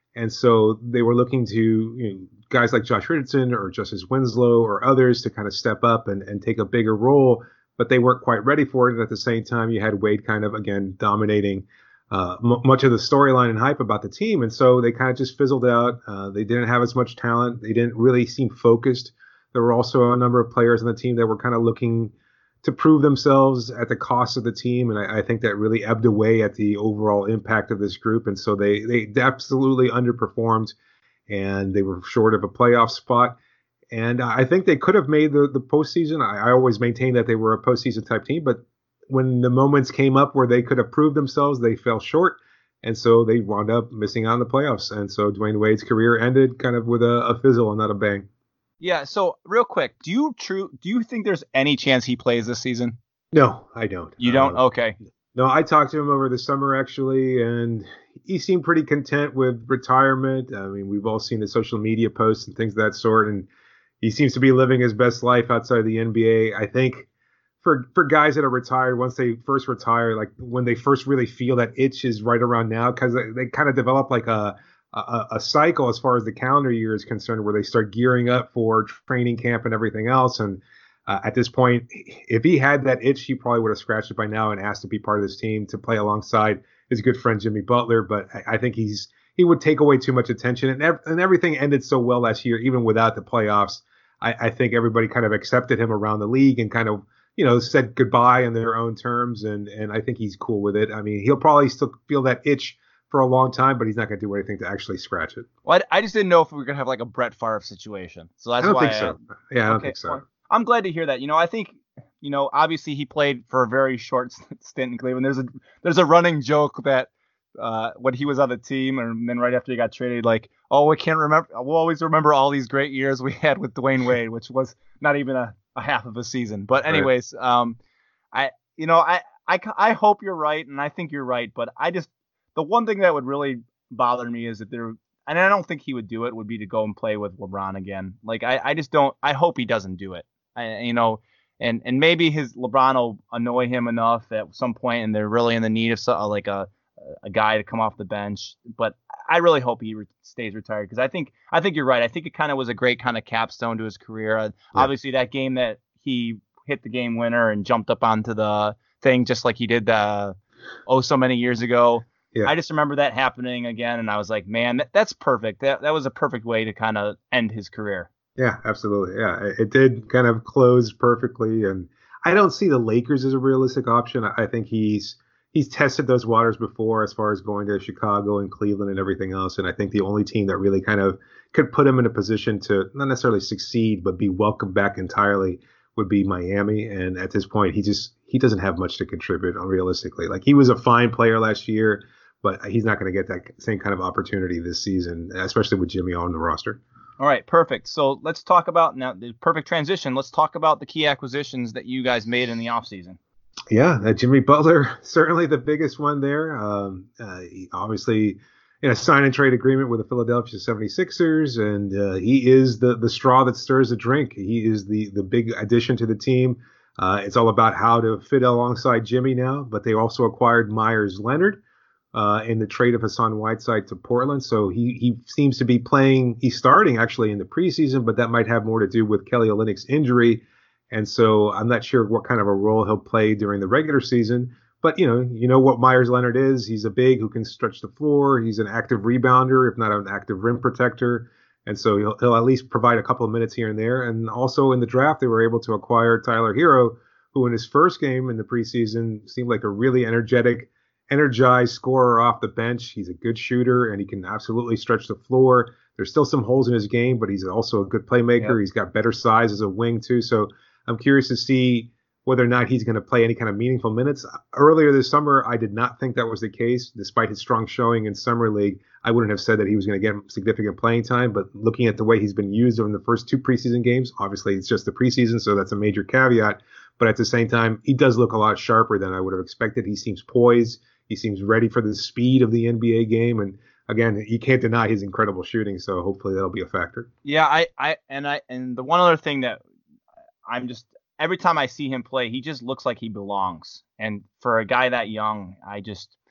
And so they were looking to, you know, guys like Josh Richardson or Justice Winslow or others to kind of step up and, and take a bigger role, but they weren't quite ready for it. And at the same time, you had Wade kind of, again, dominating uh, m- much of the storyline and hype about the team. And so they kind of just fizzled out. Uh, they didn't have as much talent. They didn't really seem focused. There were also a number of players on the team that were kind of looking to prove themselves at the cost of the team. And I, I think that really ebbed away at the overall impact of this group. And so they, they absolutely underperformed, and they were short of a playoff spot. And I think they could have made the, the postseason. I, I always maintained that they were a postseason type team, but when the moments came up where they could have proved themselves, they fell short. And so they wound up missing out on the playoffs. And so Dwayne Wade's career ended kind of with a, a fizzle and not a bang. Yeah. So real quick, do you true? Do you think there's any chance he plays this season? No, I don't. You don't? Uh, okay. No, I talked to him over the summer actually, and he seemed pretty content with retirement. I mean, we've all seen the social media posts and things of that sort, and he seems to be living his best life outside of the N B A. I think for for guys that are retired, once they first retire, like when they first really feel that itch is right around now, because they, they kind of develop like a A, a cycle as far as the calendar year is concerned, where they start gearing up for training camp and everything else. And uh, at this point, if he had that itch, he probably would have scratched it by now and asked to be part of this team to play alongside his good friend Jimmy Butler. But I, I think he's he would take away too much attention, and ev- and everything ended so well last year, even without the playoffs. I, I think everybody kind of accepted him around the league and kind of, you know, said goodbye in their own terms, and and I think he's cool with it. I mean, he'll probably still feel that itch for a long time, but he's not going to do anything to actually scratch it. Well, I, I just didn't know if we were going to have like a Brett Favre situation. So that's I don't why think I, so. Yeah, I don't okay, think so. well, I'm glad to hear that. You know, I think, you know, obviously he played for a very short stint in Cleveland. There's a there's a running joke that uh, when he was on the team and then right after he got traded, like, oh, we can't remember. We'll always remember all these great years we had with Dwayne Wade, which was not even a, a half of a season. But anyways, right. um, I you know I, I I hope you're right, and I think you're right. But I just the one thing that would really bother me is that there, and I don't think he would do it, would be to go and play with LeBron again. Like I, I just don't. I hope he doesn't do it. I, you know, and and maybe his LeBron will annoy him enough at some point, and they're really in the need of so, like a a guy to come off the bench. But I really hope he re- stays retired, because I think I think you're right. I think it kind of was a great kind of capstone to his career. Uh, yeah. Obviously, that game that he hit the game winner and jumped up onto the thing just like he did the oh so many years ago. Yeah. I just remember that happening again, and I was like, man, that, that's perfect. That that was a perfect way to kind of end his career. Yeah, absolutely. Yeah, it, it did kind of close perfectly, and I don't see the Lakers as a realistic option. I, I think he's he's tested those waters before as far as going to Chicago and Cleveland and everything else, and I think the only team that really kind of could put him in a position to not necessarily succeed, but be welcomed back entirely would be Miami. And at this point, he just he doesn't have much to contribute, realistically. Like, he was a fine player last year, but he's not going to get that same kind of opportunity this season, especially with Jimmy on the roster. All right, perfect. So let's talk about now the perfect transition. Let's talk about the key acquisitions that you guys made in the offseason. Yeah, uh, Jimmy Butler, certainly the biggest one there. Um, uh, he obviously in a sign and trade agreement with the Philadelphia seventy-sixers, and uh, he is the the straw that stirs the drink. He is the the big addition to the team. Uh, it's all about how to fit alongside Jimmy now, but they also acquired Myers Leonard uh, in the trade of Hassan Whiteside to Portland. So he he seems to be playing. He's starting actually in the preseason, but that might have more to do with Kelly Olynyk's injury. And so I'm not sure what kind of a role he'll play during the regular season. But, you know, you know what Myers Leonard is. He's a big who can stretch the floor. He's an active rebounder, if not an active rim protector. And so he'll, he'll at least provide a couple of minutes here and there. And also in the draft, they were able to acquire Tyler Hero, who in his first game in the preseason seemed like a really energetic, energized scorer off the bench. He's a good shooter, and he can absolutely stretch the floor. There's still some holes in his game, but he's also a good playmaker. Yep. He's got better size as a wing, too. So I'm curious to see whether or not he's going to play any kind of meaningful minutes. Earlier this summer, I did not think that was the case. Despite his strong showing in Summer League, I wouldn't have said that he was going to get significant playing time. But looking at the way he's been used in the first two preseason games, obviously it's just the preseason, so that's a major caveat. But at the same time, he does look a lot sharper than I would have expected. He seems poised. He seems ready for the speed of the N B A game. And again, you can't deny his incredible shooting, so hopefully that'll be a factor. Yeah, I, I and I and the one other thing that I'm just every time I see him play, he just looks like he belongs. And for a guy that young, I just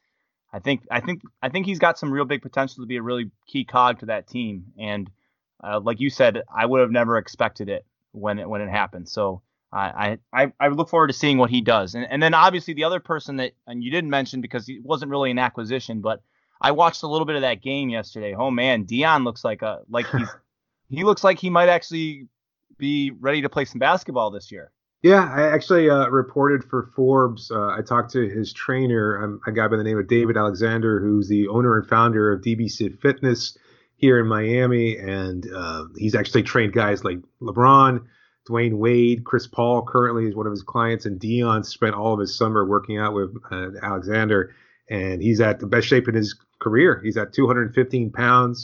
I think I think I think he's got some real big potential to be a really key cog to that team. And uh, like you said, I would have never expected it when it when it happened. So I I I look forward to seeing what he does. And and then obviously the other person that and you didn't mention because he wasn't really an acquisition, but I watched a little bit of that game yesterday. Oh man, Dion looks like a like he's he looks like he might actually be ready to play some basketball this year. Yeah, I actually uh, reported for Forbes. Uh, I talked to his trainer, um, a guy by the name of David Alexander, who's the owner and founder of D B C Fitness here in Miami. And uh, he's actually trained guys like LeBron, Dwayne Wade, Chris Paul currently is one of his clients. And Dion spent all of his summer working out with uh, Alexander. And he's at the best shape in his career. He's at two hundred fifteen pounds.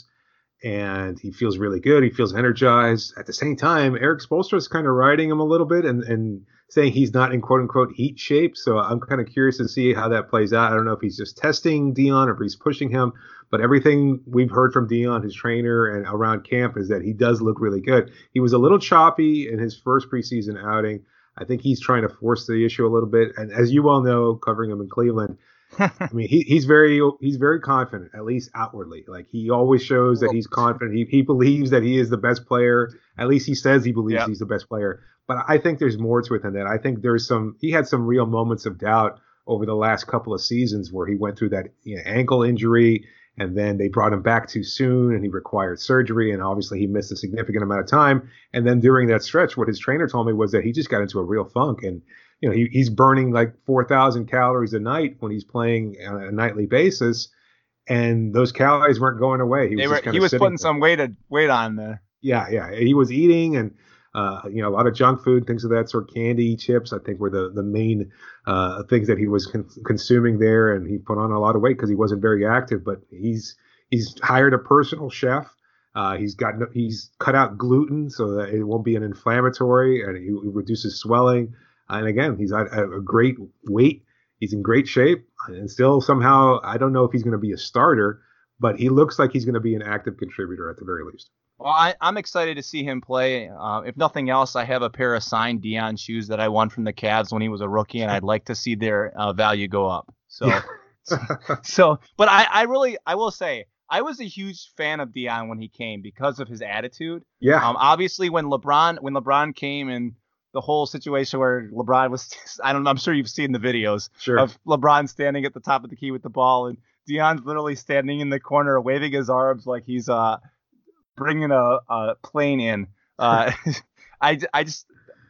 And he feels really good. He feels energized. At the same time, Eric Spoelstra is kind of riding him a little bit and, and saying he's not in quote unquote heat shape. So I'm kind of curious to see how that plays out. I don't know if he's just testing Dion or if he's pushing him, but everything we've heard from Dion, his trainer, and around camp is that he does look really good. He was a little choppy in his first preseason outing. I think he's trying to force the issue a little bit. And as you all know, covering him in Cleveland, I mean, he, he's very he's very confident, at least outwardly. Like he always shows that he's confident. He he believes that he is the best player. At least he says he believes yep. he's the best player. But I think there's more to it than that. I think there's some. He had some real moments of doubt over the last couple of seasons where he went through that you know, ankle injury, and then they brought him back too soon, and he required surgery, and obviously he missed a significant amount of time. And then during that stretch, what his trainer told me was that he just got into a real funk and. You know, he, he's burning like four thousand calories a night when he's playing on a nightly basis, and those calories weren't going away. He was, were, just he was putting there. some weight weight on there. Yeah, yeah. He was eating and, uh, you know, a lot of junk food, things of that sort. Candy, chips, I think were the, the main uh, things that he was con- consuming there, and he put on a lot of weight because he wasn't very active. But he's he's hired a personal chef. Uh, he's got no, he's cut out gluten so that it won't be an inflammatory, and he, he reduces swelling. And again, he's at a great weight. He's in great shape. And still somehow, I don't know if he's going to be a starter, but he looks like he's going to be an active contributor at the very least. Well, I, I'm excited to see him play. Uh, if nothing else, I have a pair of signed Dion shoes that I won from the Cavs when he was a rookie, and I'd like to see their uh, value go up. So, so, but I, I really, I will say, I was a huge fan of Dion when he came because of his attitude. Yeah. Um, obviously, when LeBron, when LeBron came and the whole situation where LeBron was, I don't know, I'm sure you've seen the videos sure. of LeBron standing at the top of the key with the ball, and Dion's literally standing in the corner waving his arms like he's uh bringing a, a plane in. Uh, I, I just,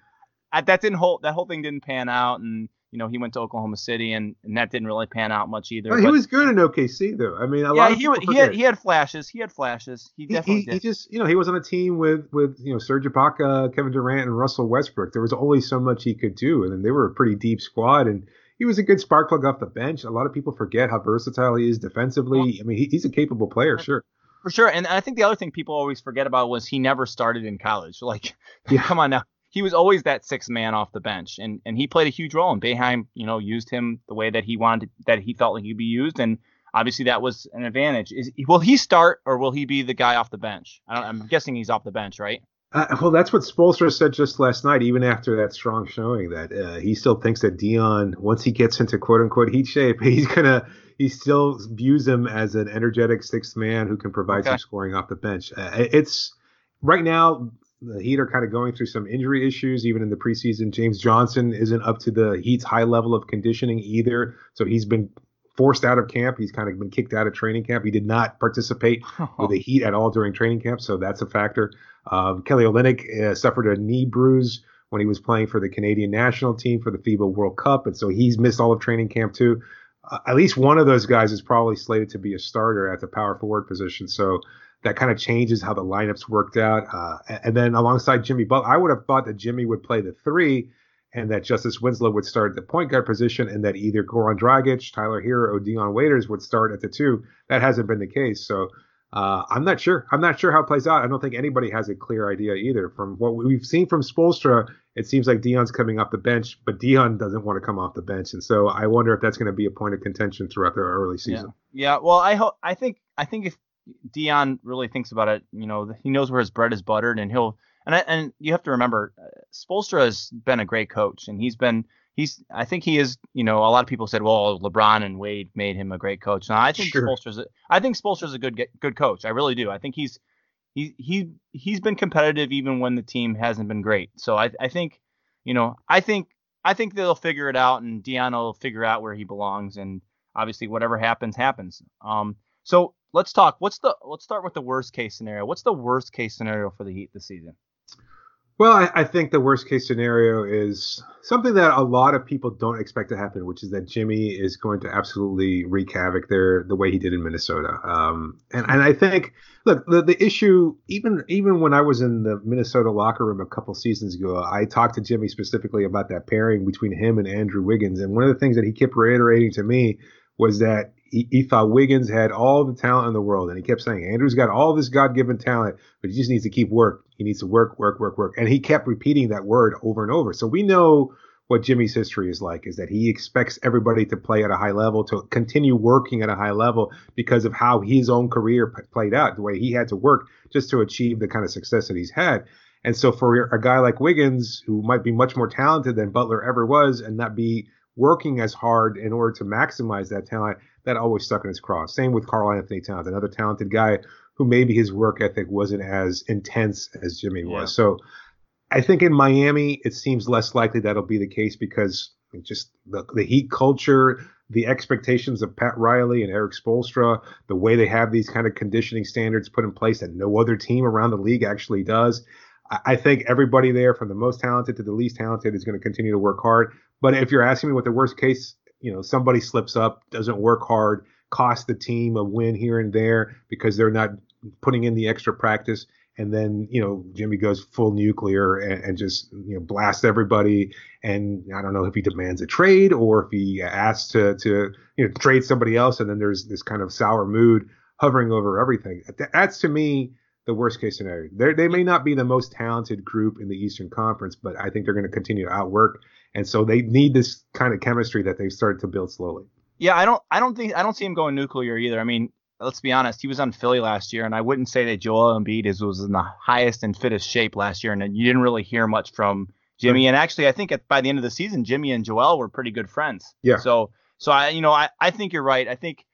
I, that didn't hold, that whole thing didn't pan out, and you know, he went to Oklahoma City, and, and that didn't really pan out much either. Well, he was good in O K C, though. I mean, a yeah, lot of he people he forget. had he had flashes. He had flashes. He definitely he, did. He just, you know, he was on a team with with you know Serge Ibaka, Kevin Durant, and Russell Westbrook. There was only so much he could do, and then they were a pretty deep squad. And he was a good spark plug off the bench. A lot of people forget how versatile he is defensively. Well, I mean, he, he's a capable player, sure. For sure. And I think the other thing people always forget about was he never started in college. Like, yeah. Come on now. He was always that sixth man off the bench, and, and he played a huge role. And Boeheim, you know, used him the way that he wanted, that he felt like he'd be used, and obviously that was an advantage. Is will he start or will he be the guy off the bench? I don't, I'm guessing he's off the bench, right? Uh, well, that's what Spoelstra said just last night, even after that strong showing, that uh, he still thinks that Dion, once he gets into quote unquote heat shape, he's gonna he still views him as an energetic sixth man who can provide okay. some scoring off the bench. Uh, it's right now. The Heat are kind of going through some injury issues, even in the preseason. James Johnson isn't up to the Heat's high level of conditioning either. So he's been forced out of camp. He's kind of been kicked out of training camp. He did not participate oh. with the Heat at all during training camp. So that's a factor. Um, Kelly Olynyk uh, suffered a knee bruise when he was playing for the Canadian national team for the FIBA World Cup. And so he's missed all of training camp too. Uh, at least one of those guys is probably slated to be a starter at the power forward position. So that kind of changes how the lineups worked out. Uh, and then alongside Jimmy Butler, I would have thought that Jimmy would play the three and that Justice Winslow would start at the point guard position and that either Goran Dragic, Tyler Hero, or Dion Waiters would start at the two. That hasn't been the case. So uh, I'm not sure. I'm not sure how it plays out. I don't think anybody has a clear idea either. From what we've seen from Spoelstra, it seems like Dion's coming off the bench, but Dion doesn't want to come off the bench. And so I wonder if that's going to be a point of contention throughout the early season. Yeah, yeah. Well, I hope, I think, I think if Dion really thinks about it, you know, he knows where his bread is buttered, and he'll and I, and you have to remember, uh, Spoelstra has been a great coach, and he's been, he's I think he is, you know, a lot of people said, well, LeBron and Wade made him a great coach. No, I think Sure. Spoelstra's a, I think Spoelstra's a good good coach. I really do. I think he's he he he's been competitive even when the team hasn't been great. So I I think, you know, I think I think they'll figure it out, and Deion will figure out where he belongs, and obviously whatever happens happens. Um so let's talk. What's the let's start with the worst case scenario. What's the worst case scenario for the Heat this season? Well, I, I think the worst case scenario is something that a lot of people don't expect to happen, which is that Jimmy is going to absolutely wreak havoc there the way he did in Minnesota. Um, and, and I think, look, the, the issue, even even when I was in the Minnesota locker room a couple seasons ago, I talked to Jimmy specifically about that pairing between him and Andrew Wiggins. And one of the things that he kept reiterating to me was that he, he thought Wiggins had all the talent in the world. And he kept saying, Andrew's got all this God-given talent, but he just needs to keep work. He needs to work, work, work, work. And he kept repeating that word over and over. So we know what Jimmy's history is like, is that he expects everybody to play at a high level, to continue working at a high level because of how his own career p- played out, the way he had to work just to achieve the kind of success that he's had. And so for a guy like Wiggins, who might be much more talented than Butler ever was and not be working as hard in order to maximize that talent, that always stuck in his craw. Same with Karl Anthony Towns, another talented guy who maybe his work ethic wasn't as intense as Jimmy Yeah. was. So I think in Miami, it seems less likely that'll be the case because just the, the Heat culture, the expectations of Pat Riley and Eric Spoelstra, the way they have these kind of conditioning standards put in place that no other team around the league actually does. I, I think everybody there, from the most talented to the least talented, is going to continue to work hard. But if you're asking me what the worst case, you know, somebody slips up, doesn't work hard, costs the team a win here and there because they're not putting in the extra practice, and then, you know, Jimmy goes full nuclear and, and just, you know, blasts everybody. And I don't know if he demands a trade or if he asks to, to, you know, trade somebody else. And then there's this kind of sour mood hovering over everything. That's, to me, the worst case scenario. They're, they may not be the most talented group in the Eastern Conference, but I think they're going to continue to outwork. And so they need this kind of chemistry that they've started to build slowly. Yeah, I don't I don't think I don't see him going nuclear either. I mean, let's be honest, he was on Philly last year, and I wouldn't say that Joel Embiid is, was in the highest and fittest shape last year, and you didn't really hear much from Jimmy. And actually, I think at, by the end of the season, Jimmy and Joel were pretty good friends. Yeah. So, so I, you know, I, I think you're right. I think,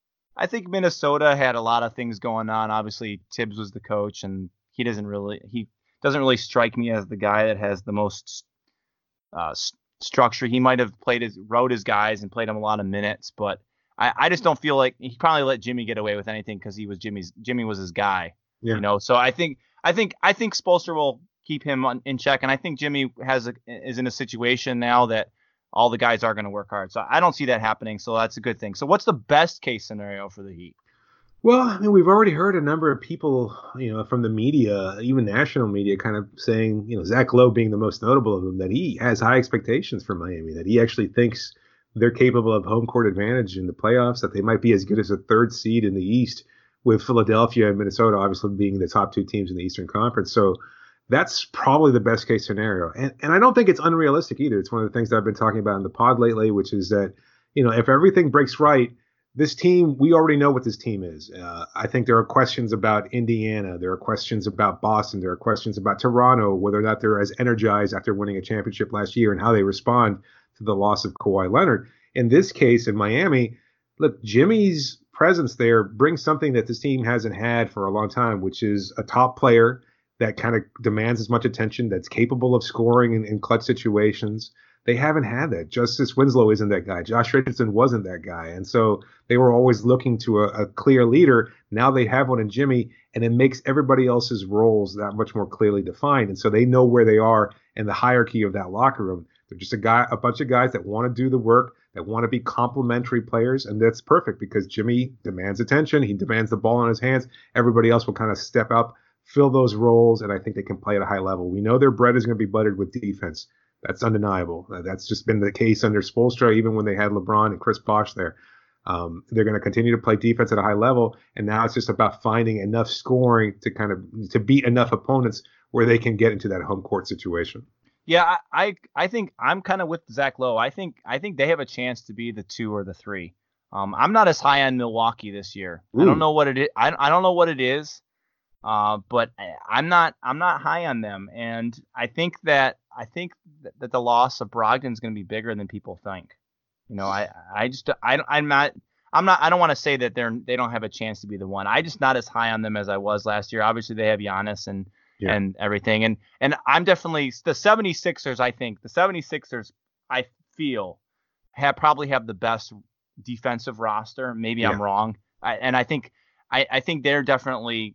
I think Minnesota had a lot of things going on. Obviously, Tibbs was the coach, and he doesn't really, he doesn't really strike me as the guy that has the most uh, st- structure. He might have played his, wrote his guys and played them a lot of minutes, but I, I just don't feel like he probably let Jimmy get away with anything because he was Jimmy's. Jimmy was his guy, Yeah. you know. So I think I think I think Spoelstra will keep him on, in check, and I think Jimmy has a, is in a situation now that all the guys are going to work hard. So I don't see that happening. So that's a good thing. So what's the best case scenario for the Heat? Well, I mean, we've already heard a number of people, you know, from the media, even national media, kind of saying, you know, Zach Lowe being the most notable of them, that he has high expectations for Miami, that he actually thinks they're capable of home court advantage in the playoffs, that they might be as good as a third seed in the East, with Philadelphia and Minnesota obviously being the top two teams in the Eastern Conference. So that's probably the best case scenario. And and I don't think it's unrealistic either. It's one of the things that I've been talking about in the pod lately, which is that, you know, if everything breaks right, this team, we already know what this team is. Uh, I think there are questions about Indiana. There are questions about Boston. There are questions about Toronto, whether or not they're as energized after winning a championship last year and how they respond to the loss of Kawhi Leonard. In this case, in Miami, look, Jimmy's presence there brings something that this team hasn't had for a long time, which is a top player that kind of demands as much attention, that's capable of scoring in, in clutch situations. They haven't had that. Justice Winslow isn't that guy. Josh Richardson wasn't that guy. And so they were always looking to a, a clear leader. Now they have one in Jimmy, and it makes everybody else's roles that much more clearly defined. And so they know where they are in the hierarchy of that locker room. They're just a guy, a bunch of guys that want to do the work, that want to be complementary players. And that's perfect because Jimmy demands attention. He demands the ball in his hands. Everybody else will kind of step up, fill those roles, and I think they can play at a high level. We know their bread is going to be buttered with defense. That's undeniable. That's just been the case under Spoelstra, even when they had LeBron and Chris Bosh there. Um, they're going to continue to play defense at a high level, and now it's just about finding enough scoring to kind of to beat enough opponents where they can get into that home court situation. Yeah, I I, I think I'm kind of with Zach Lowe. I think I think they have a chance to be the two or the three. Um, I'm not as high on Milwaukee this year. Ooh. I don't know what it is. I I don't know what it is. Uh, but I'm not I'm not high on them, and I think that I think that the loss of Brogdon is going to be bigger than people think. You know, I I just I I'm not I'm not I don't want to say that they're they don't have a chance to be the one. I just not as high on them as I was last year. Obviously, they have Giannis and yeah. and everything, and and I'm definitely the 76ers. I think the 76ers I feel have probably have the best defensive roster. Maybe yeah. I'm wrong, I, and I think I I think they're definitely.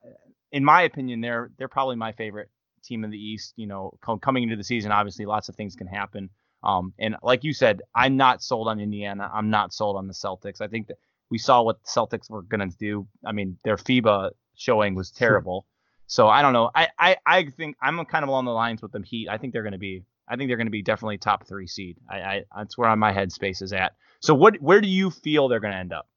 In my opinion, they're they're probably my favorite team in the East. You know, co- coming into the season, obviously, lots of things can happen. Um, and like you said, I'm not sold on Indiana. I'm not sold on the Celtics. I think that we saw what the Celtics were going to do. I mean, their FIBA showing was terrible. So I don't know. I, I, I think I'm kind of along the lines with the Heat. I think they're going to be. I think they're going to be definitely top three seed. I, I that's where my headspace is at. So what? Where do you feel they're going to end up?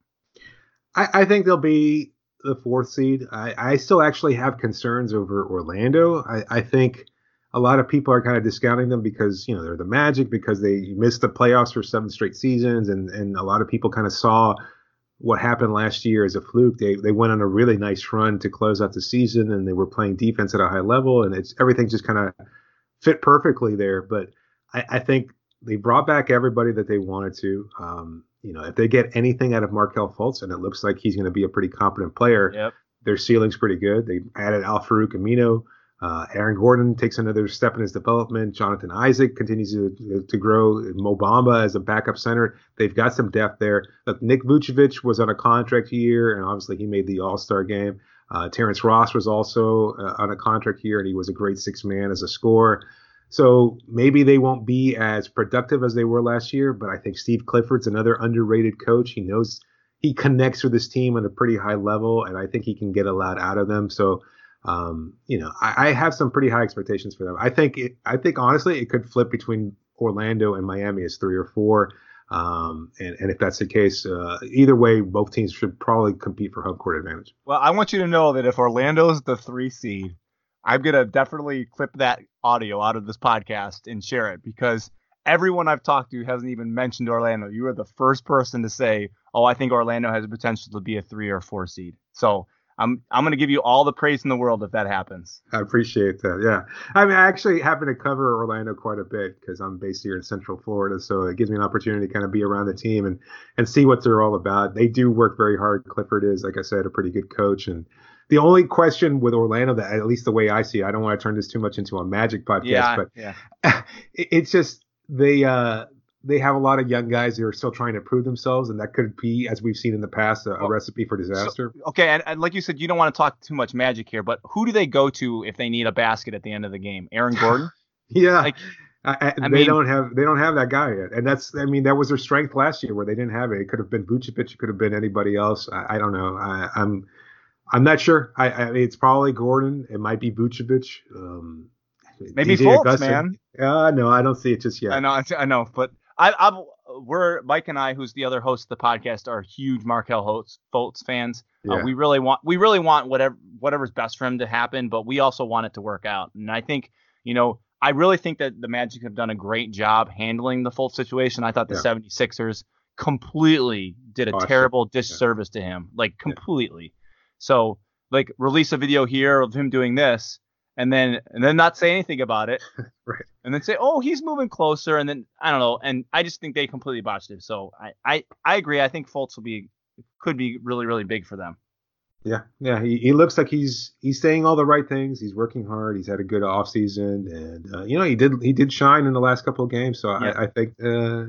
I, I think they'll be the fourth seed. I, I still actually have concerns over Orlando. I, I think a lot of people are kind of discounting them because, you know, they're the Magic, because they missed the playoffs for seven straight seasons. And, and a lot of people kind of saw what happened last year as a fluke. They they went on a really nice run to close out the season, and they were playing defense at a high level, and it's everything just kind of fit perfectly there. But I, I think they brought back everybody that they wanted to. Um, You know, if they get anything out of Markelle Fultz, and it looks like he's going to be a pretty competent player, yep. their ceiling's pretty good. They added Al-Farouq Amino. Uh, Aaron Gordon takes another step in his development. Jonathan Isaac continues to, to grow. Mo Bamba as a backup center. They've got some depth there. Look, Nick Vucevic was on a contract year, and obviously he made the All-Star game. Uh, Terrence Ross was also uh, on a contract year, and he was a great six man as a scorer. So maybe they won't be as productive as they were last year, but I think Steve Clifford's another underrated coach. He knows he connects with his team at a pretty high level, and I think he can get a lot out of them. So, um, you know, I, I have some pretty high expectations for them. I think, it, I think honestly, it could flip between Orlando and Miami as three or four. Um, and, and if that's the case, uh, either way, both teams should probably compete for home court advantage. Well, I want you to know that if Orlando's the three seed, I'm going to definitely clip that audio out of this podcast and share it, because everyone I've talked to hasn't even mentioned Orlando. You are the first person to say, oh, I think Orlando has the potential to be a three or four seed. So I'm I'm going to give you all the praise in the world if that happens. I appreciate that. Yeah. I mean, I actually happen to cover Orlando quite a bit because I'm based here in Central Florida. So it gives me an opportunity to kind of be around the team and, and see what they're all about. They do work very hard. Clifford is, like I said, a pretty good coach. And the only question with Orlando, that at least the way I see it, I don't want to turn this too much into a Magic podcast, yeah, but yeah. it's just they uh, they have a lot of young guys who are still trying to prove themselves, and that could be, as we've seen in the past, a, a recipe for disaster. So, okay, and, and like you said, you don't want to talk too much Magic here, but who do they go to if they need a basket at the end of the game? Aaron Gordon? yeah. Like, I, I, I they mean, don't have they don't have that guy yet, and that's I mean that was their strength last year where they didn't have it. It could have been Vucevic, it could have been anybody else. I, I don't know. I, I'm I'm not sure. I, I it's probably Gordon. It might be Vucevic. Um, Maybe Fultz, man. Uh, no, I don't see it just yet. I know, I know, but I, I, we're Mike and I, who's the other host of the podcast, are huge Markelle Fultz fans. Yeah. Uh, we really want, we really want whatever, whatever's best for him to happen, but we also want it to work out. And I think, you know, I really think that the Magic have done a great job handling the Fultz situation. I thought the yeah. seventy-sixers completely did a awesome. terrible disservice yeah. to him, like completely. Yeah. So, like, release a video here of him doing this, and then and then not say anything about it, right? And then say, oh, he's moving closer, and then I don't know. And I just think they completely botched it. So I I, I agree. I think Fultz will be could be really really big for them. Yeah, yeah. He, he looks like he's he's saying all the right things. He's working hard. He's had a good off season, and uh, you know he did he did shine in the last couple of games. So yeah. I, I think uh,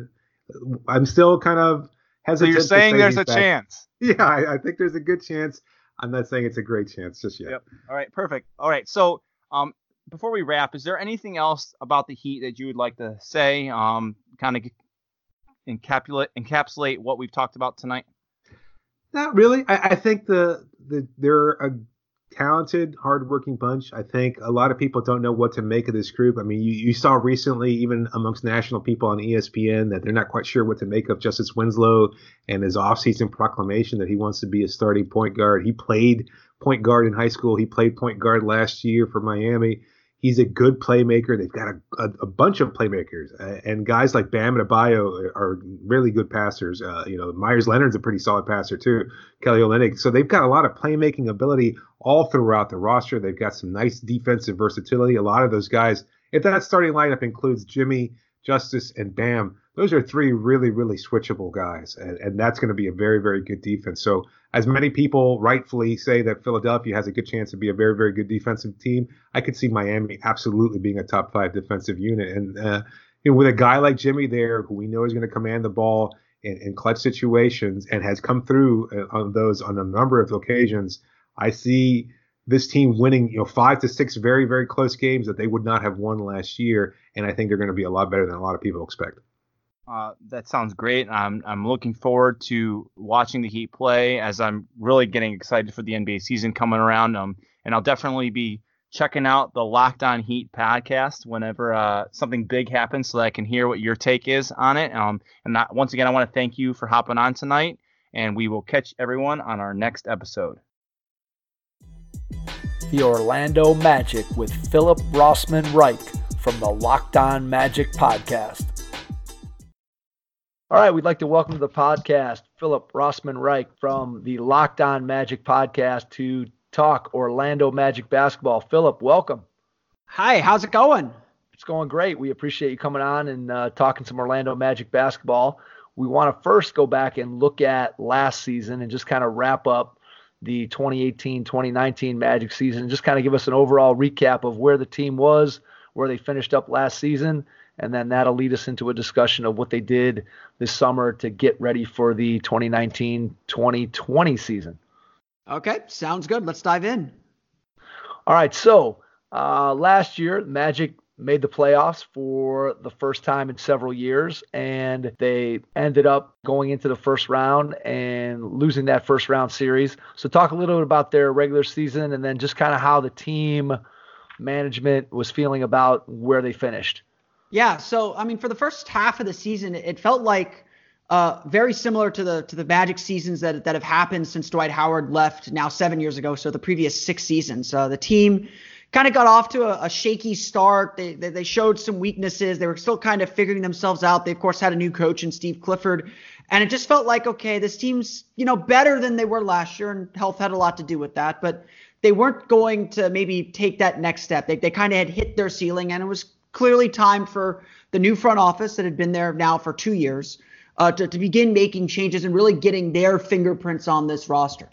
I'm still kind of hesitant. So you're saying there's a back. chance? Yeah, I, I think there's a good chance. I'm not saying it's a great chance just yet. Yep. All right, perfect. All right, so um, before we wrap, is there anything else about the Heat that you would like to say? Um, kind of encapsulate encapsulate what we've talked about tonight. Not really. I, I think the the they're a talented, hardworking bunch. I think a lot of people don't know what to make of this group. I mean, you, you saw recently, even amongst national people on E S P N, that they're not quite sure what to make of Justice Winslow and his offseason proclamation that he wants to be a starting point guard. He played point guard in high school. He played point guard last year for Miami. He's a good playmaker. They've got a, a, a bunch of playmakers, uh, and guys like Bam and Adebayo are really good passers. Uh, you know, Myers Leonard's a pretty solid passer too. Kelly Olynyk. So they've got a lot of playmaking ability all throughout the roster. They've got some nice defensive versatility. A lot of those guys, if that starting lineup includes Jimmy, Justice, and Bam, those are three really, really switchable guys, and, and that's going to be a very, very good defense. So as many people rightfully say that Philadelphia has a good chance to be a very, very good defensive team, I could see Miami absolutely being a top five defensive unit. And uh, you know, with a guy like Jimmy there, who we know is going to command the ball in, in clutch situations and has come through on those on a number of occasions, I see this team winning, you know, five to six very, very close games that they would not have won last year. And I think they're going to be a lot better than a lot of people expect. Uh, that sounds great. I'm I'm looking forward to watching the Heat play, as I'm really getting excited for the N B A season coming around. Um, and I'll definitely be checking out the Locked On Heat podcast whenever uh, something big happens, so that I can hear what your take is on it. Um, and that, once again, I want to thank you for hopping on tonight, and we will catch everyone on our next episode. The Orlando Magic with Philip Rossman Reich from the Locked On Magic podcast. All right, we'd like to welcome to the podcast Philip Rossman Reich from the Locked On Magic podcast to talk Orlando Magic basketball. Philip, welcome. Hi, how's it going? It's going great. We appreciate you coming on and uh, talking some Orlando Magic basketball. We want to first go back and look at last season and just kind of wrap up the twenty eighteen twenty nineteen Magic season and just kind of give us an overall recap of where the team was, where they finished up last season, and then that'll lead us into a discussion of what they did this summer to get ready for the twenty nineteen twenty twenty season. Okay, sounds good. Let's dive in. All right, so uh, last year, Magic made the playoffs for the first time in several years, and they ended up going into the first round and losing that first round series. So talk a little bit about their regular season and then just kind of how the team management was feeling about where they finished. Yeah, so I mean, for the first half of the season, it felt like uh, very similar to the to the Magic seasons that that have happened since Dwight Howard left now seven years ago. So the previous six seasons, uh, the team kind of got off to a, a shaky start. They, they they showed some weaknesses. They were still kind of figuring themselves out. They of course had a new coach in Steve Clifford, and it just felt like, okay, this team's, you know, better than they were last year, and health had a lot to do with that. But they weren't going to maybe take that next step. They they kind of had hit their ceiling, and it was clearly time for the new front office that had been there now for two years uh, to, to begin making changes and really getting their fingerprints on this roster.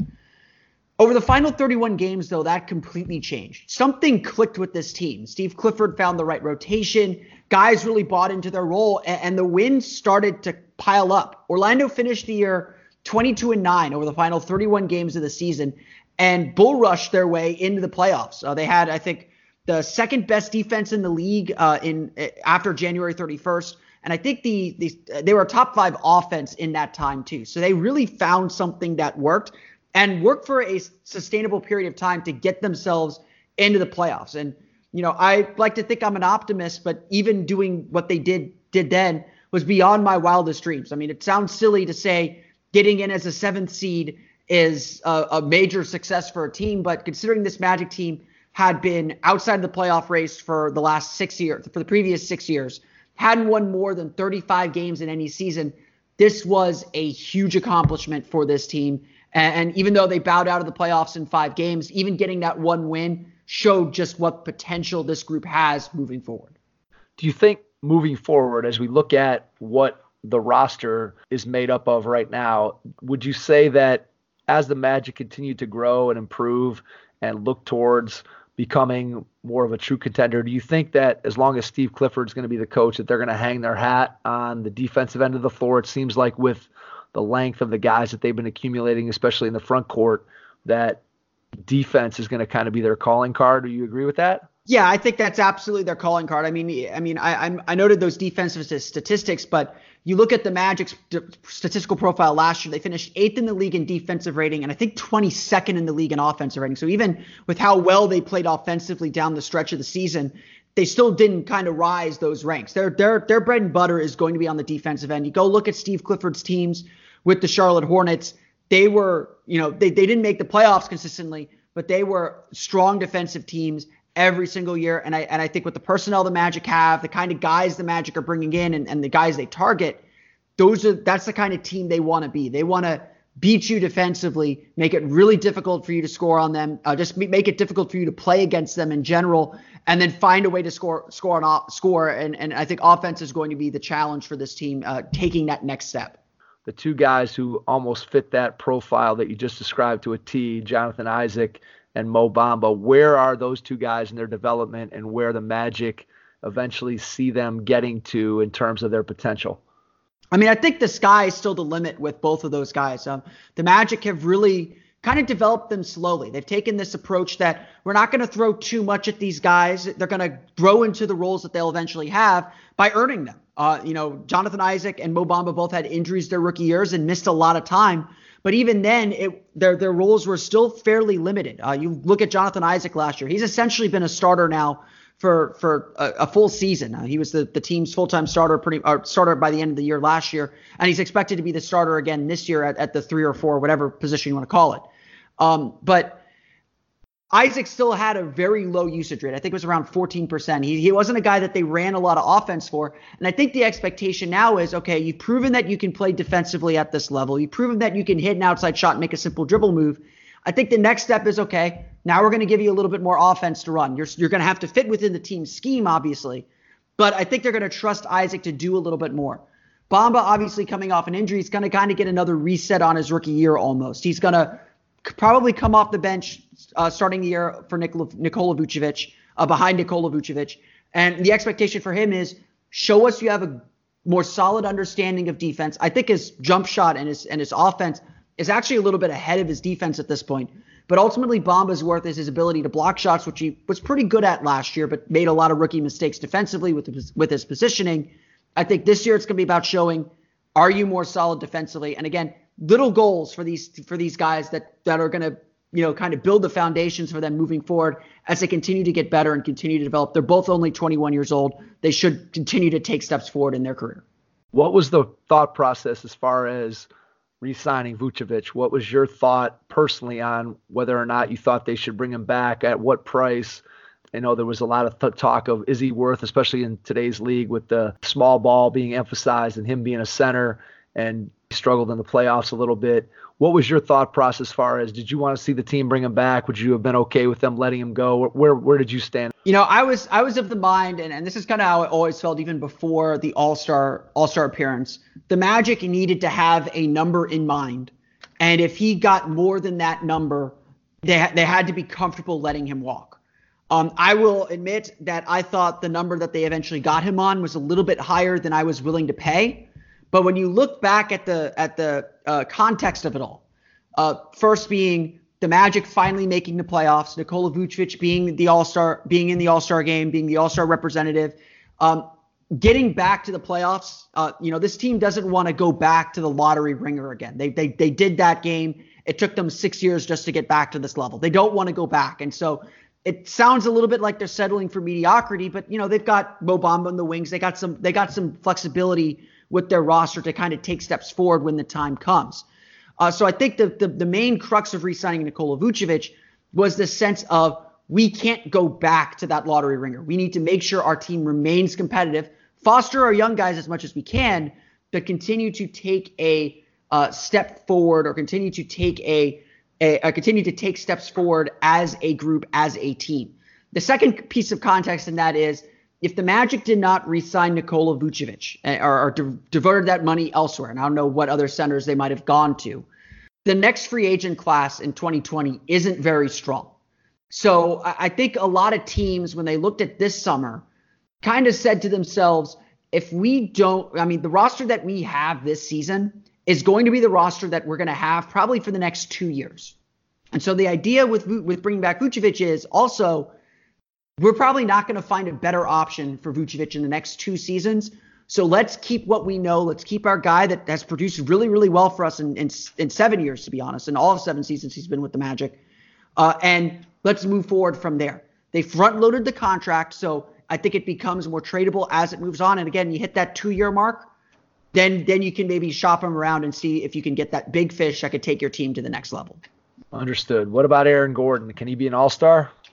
Over the final thirty-one games, though, that completely changed. Something clicked with this team. Steve Clifford found the right rotation. Guys really bought into their role, and, and the wins started to pile up. Orlando finished the year twenty-two and nine over the final thirty-one games of the season and bull rushed their way into the playoffs. Uh, they had, I think, the second best defense in the league uh, in uh, after January thirty-first. And I think the, the they were a top five offense in that time, too. So they really found something that worked and worked for a sustainable period of time to get themselves into the playoffs. And, you know, I like to think I'm an optimist, but even doing what they did did then was beyond my wildest dreams. I mean, it sounds silly to say getting in as a seventh seed is a, a major success for a team, but considering this Magic team had been outside the playoff race for the last six years, for the previous six years, hadn't won more than thirty-five games in any season, this was a huge accomplishment for this team. And even though they bowed out of the playoffs in five games, even getting that one win showed just what potential this group has moving forward. Do you think moving forward, as we look at what the roster is made up of right now, would you say that as the Magic continue to grow and improve and look towards becoming more of a true contender, do you think that as long as Steve Clifford's going to be the coach, that they're going to hang their hat on the defensive end of the floor? It seems like with the length of the guys that they've been accumulating, especially in the front court, that defense is going to kind of be their calling card. Do you agree with that? Yeah, I think that's absolutely their calling card. I mean, I mean, I I'm, I noted those defensive statistics, but you look at the Magic's statistical profile last year, they finished eighth in the league in defensive rating, and I think twenty-second in the league in offensive rating. So even with how well they played offensively down the stretch of the season, they still didn't kind of rise those ranks. Their their their bread and butter is going to be on the defensive end. You go look at Steve Clifford's teams with the Charlotte Hornets. They were, you know, they, they didn't make the playoffs consistently, but they were strong defensive teams. every single year. And I and I think with the personnel the Magic have, the kind of guys the Magic are bringing in, and, and the guys they target, those are that's the kind of team they want to be. They want to beat you defensively, make it really difficult for you to score on them, uh, just make it difficult for you to play against them in general, and then find a way to score, score, and score. And and I think offense is going to be the challenge for this team, uh, taking that next step. The two guys who almost fit that profile that you just described to a T, Jonathan Isaac and Mo Bamba. Where are those two guys in their development, and where the Magic eventually see them getting to in terms of their potential? I mean, I think the sky is still the limit with both of those guys. Um, the Magic have really kind of developed them slowly. They've taken this approach that we're not going to throw too much at these guys. They're going to grow into the roles that they'll eventually have by earning them. Uh, you know, Jonathan Isaac and Mo Bamba both had injuries their rookie years and missed a lot of time. But even then, it, their their roles were still fairly limited. Uh, you look at Jonathan Isaac last year. He's essentially been a starter now for for a, a full season. Uh, he was the, the team's full-time starter pretty uh, starter by the end of the year last year, and he's expected to be the starter again this year at, at the three or four, whatever position you want to call it. Um, but Isaac still had a very low usage rate. I think it was around fourteen percent. He, he wasn't a guy that they ran a lot of offense for. And I think the expectation now is, okay, you've proven that you can play defensively at this level. You've proven that you can hit an outside shot and make a simple dribble move. I think the next step is, okay, now we're going to give you a little bit more offense to run. You're, you're going to have to fit within the team's scheme, obviously. But I think they're going to trust Isaac to do a little bit more. Bamba, obviously coming off an injury, is going to kind of get another reset on his rookie year almost. He's going to probably come off the bench uh, starting the year for Nikola, Nikola Vucevic, uh, behind Nikola Vucevic. And the expectation for him is show us you have a more solid understanding of defense. I think his jump shot and his and his offense is actually a little bit ahead of his defense at this point. But ultimately, Bamba's worth is his ability to block shots, which he was pretty good at last year, but made a lot of rookie mistakes defensively with his, with his positioning. I think this year it's going to be about showing, are you more solid defensively? And again, little goals for these for these guys that that are going to, you know, kind of build the foundations for them moving forward as they continue to get better and continue to develop. They're both only twenty-one years old. They should continue to take steps forward in their career. What was the thought process as far as re-signing Vucevic? What was your thought personally on whether or not you thought they should bring him back, at what price? I know there was a lot of th- talk of, is he worth, especially in today's league with the small ball being emphasized and him being a center, and he struggled in the playoffs a little bit. What was your thought process as far as, did you want to see the team bring him back? Would you have been okay with them letting him go? Where where did you stand? You know, I was I was of the mind, and, and this is kind of how I always felt even before the All-Star All-Star appearance. The Magic needed to have a number in mind, and if he got more than that number, they ha- they had to be comfortable letting him walk. Um, I will admit that I thought the number that they eventually got him on was a little bit higher than I was willing to pay. But when you look back at the at the uh, context of it all, uh, first being the Magic finally making the playoffs, Nikola Vucevic being the All-Star, being in the All-Star game, being the All-Star representative, um, getting back to the playoffs. Uh, you know, this team doesn't want to go back to the lottery ringer again. They they they did that game. It took them six years just to get back to this level. They don't want to go back, and so it sounds a little bit like they're settling for mediocrity. But you know, they've got Mo Bamba in the wings. They got some they got some flexibility with their roster to kind of take steps forward when the time comes. Uh, so I think the, the the main crux of re-signing Nikola Vucevic was the sense of, we can't go back to that lottery ringer. We need to make sure our team remains competitive, foster our young guys as much as we can, but continue to take a uh, step forward, or continue to take a, a, a continue to take steps forward as a group, as a team. The second piece of context in that is, if the Magic did not re-sign Nikola Vucevic, or, or di- diverted that money elsewhere, and I don't know what other centers they might have gone to, the next free agent class in twenty twenty isn't very strong. So I, I think a lot of teams, when they looked at this summer, kind of said to themselves, if we don't, I mean, the roster that we have this season is going to be the roster that we're going to have probably for the next two years. And so the idea with with bringing back Vucevic is also, we're probably not going to find a better option for Vucevic in the next two seasons. So let's keep what we know. Let's keep our guy that has produced really, really well for us in, in, in seven years, to be honest, in all of seven seasons he's been with the Magic. Uh, and let's move forward from there. They front-loaded the contract, so I think it becomes more tradable as it moves on. And again, you hit that two-year mark, then then you can maybe shop him around and see if you can get that big fish that could take your team to the next level. Understood. What about Aaron Gordon? Can he be an all-star?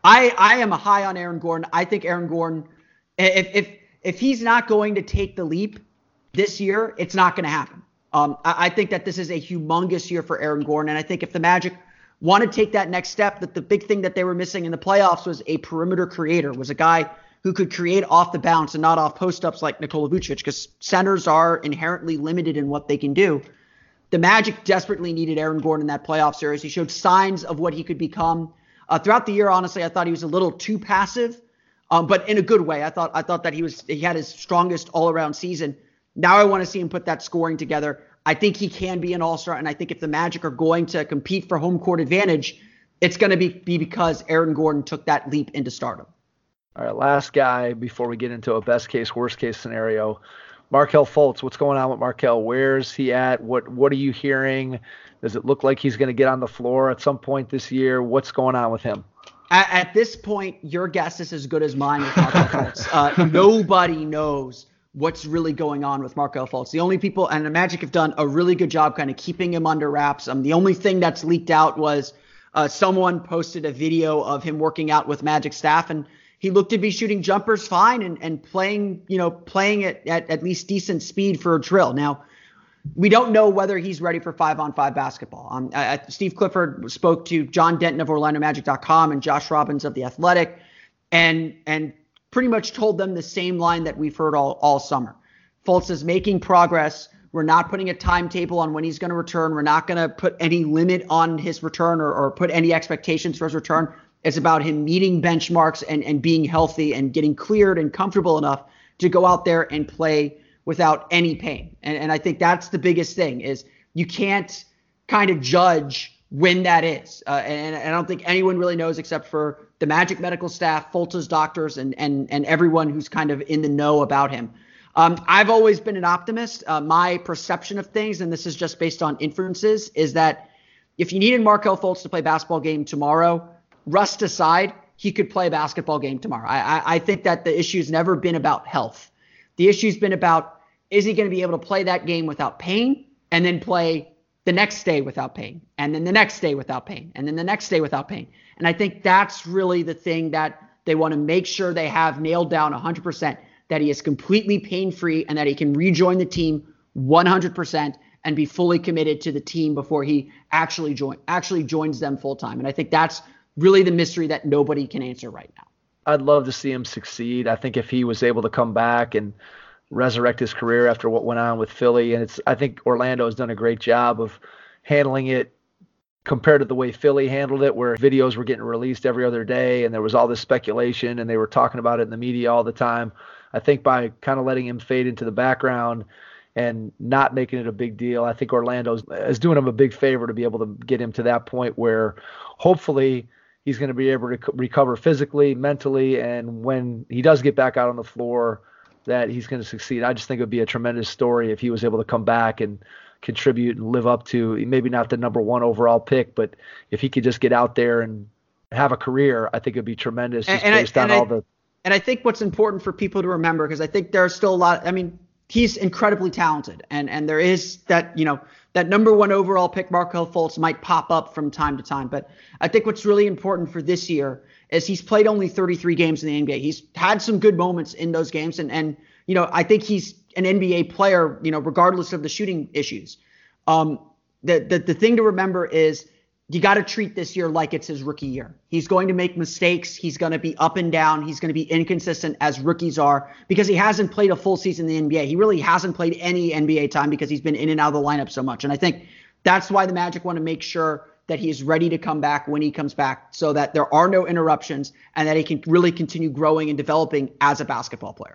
I, I am high on Aaron Gordon. I think Aaron Gordon, if if if he's not going to take the leap this year, it's not going to happen. Um, I, I think that this is a humongous year for Aaron Gordon, and I think if the Magic want to take that next step, that the big thing that they were missing in the playoffs was a perimeter creator, was a guy who could create off the bounce and not off post-ups like Nikola Vucevic, because centers are inherently limited in what they can do. The Magic desperately needed Aaron Gordon in that playoff series. He showed signs of what he could become. Uh, throughout the year, honestly, I thought he was a little too passive, um, but in a good way. I thought I thought that he was he had his strongest all-around season. Now I want to see him put that scoring together. I think he can be an all-star, and I think if the Magic are going to compete for home court advantage, it's going to be, be because Aaron Gordon took that leap into stardom. All right, last guy before we get into a best-case, worst-case scenario. Markelle Fultz, what's going on with Markelle? Where's he at? What What are you hearing? Does it look like he's going to get on the floor at some point this year? What's going on with him? At, at this point, your guess is as good as mine with Markelle Fultz. Uh, nobody knows what's really going on with Markelle Fultz. The only people, and the Magic have done a really good job kind of keeping him under wraps. Um, the only thing that's leaked out was uh, someone posted a video of him working out with Magic staff, and he looked to be shooting jumpers fine and, and playing, you know, playing it at at least decent speed for a drill. Now, we don't know whether he's ready for five-on-five basketball. Um, uh, Steve Clifford spoke to John Denton of Orlando Magic dot com and Josh Robbins of The Athletic, and and pretty much told them the same line that we've heard all, all summer. Fultz is making progress. We're not putting a timetable on when he's going to return. We're not going to put any limit on his return or, or put any expectations for his return. It's about him meeting benchmarks and, and being healthy and getting cleared and comfortable enough to go out there and play without any pain. And, and I think that's the biggest thing is you can't kind of judge when that is. Uh, and, and I don't think anyone really knows except for the Magic medical staff, Fultz's doctors, and and and everyone who's kind of in the know about him. Um, I've always been an optimist. Uh, my perception of things, and this is just based on inferences, is that if you needed Markelle Fultz to play a basketball game tomorrow, rust aside, he could play a basketball game tomorrow. I, I, I think that the issue's never been about health. The issue's been about, is he going to be able to play that game without pain and then play the next day without pain, and then the next day without pain, and then the next day without pain. And I think that's really the thing that they want to make sure they have nailed down one hundred percent, that he is completely pain-free and that he can rejoin the team one hundred percent and be fully committed to the team before he actually join actually joins them full-time. And I think that's really the mystery that nobody can answer right now. I'd love to see him succeed. I think if he was able to come back and resurrect his career after what went on with Philly, and it's I think Orlando has done a great job of handling it compared to the way Philly handled it, where videos were getting released every other day and there was all this speculation and they were talking about it in the media all the time. I think by kind of letting him fade into the background and not making it a big deal, I think Orlando is doing him a big favor to be able to get him to that point where hopefully he's going to be able to recover physically, mentally, and when he does get back out on the floor, that he's going to succeed. I just think it would be a tremendous story if he was able to come back and contribute and live up to maybe not the number one overall pick, but if he could just get out there and have a career, I think it'd be tremendous just and, based I, on and all I, the. And I think what's important for people to remember, because I think there's still a lot, I mean, he's incredibly talented, and and there is that, you know, that number one overall pick, Markelle Fultz, might pop up from time to time. But I think what's really important for this year is he's played only thirty-three games in the N B A. He's had some good moments in those games. And, and you know, I think he's an N B A player, you know, regardless of the shooting issues. Um, the, the, the thing to remember is you got to treat this year like it's his rookie year. He's going to make mistakes. He's going to be up and down. He's going to be inconsistent as rookies are because he hasn't played a full season in the N B A. He really hasn't played any N B A time because he's been in and out of the lineup so much. And I think that's why the Magic want to make sure that he is ready to come back when he comes back so that there are no interruptions and that he can really continue growing and developing as a basketball player.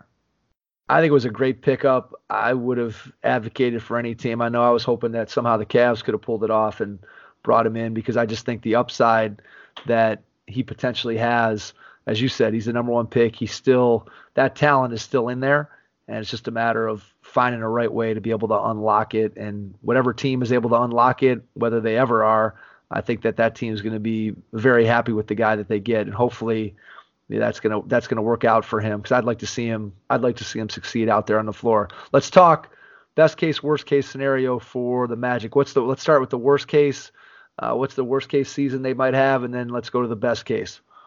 I think it was a great pickup. I would have advocated for any team. I know I was hoping that somehow the Cavs could have pulled it off and brought him in because I just think the upside that he potentially has, as you said, he's the number one pick. He's still, that talent is still in there, and it's just a matter of finding a right way to be able to unlock it. And whatever team is able to unlock it, whether they ever are, I think that that team is going to be very happy with the guy that they get, and hopefully yeah, that's gonna that's gonna work out for him because I'd like to see him. I'd like to see him succeed out there on the floor. Let's talk best case, worst case scenario for the Magic. What's the? Let's start with the worst case. Uh, what's the worst case season they might have, and then let's go to the best case.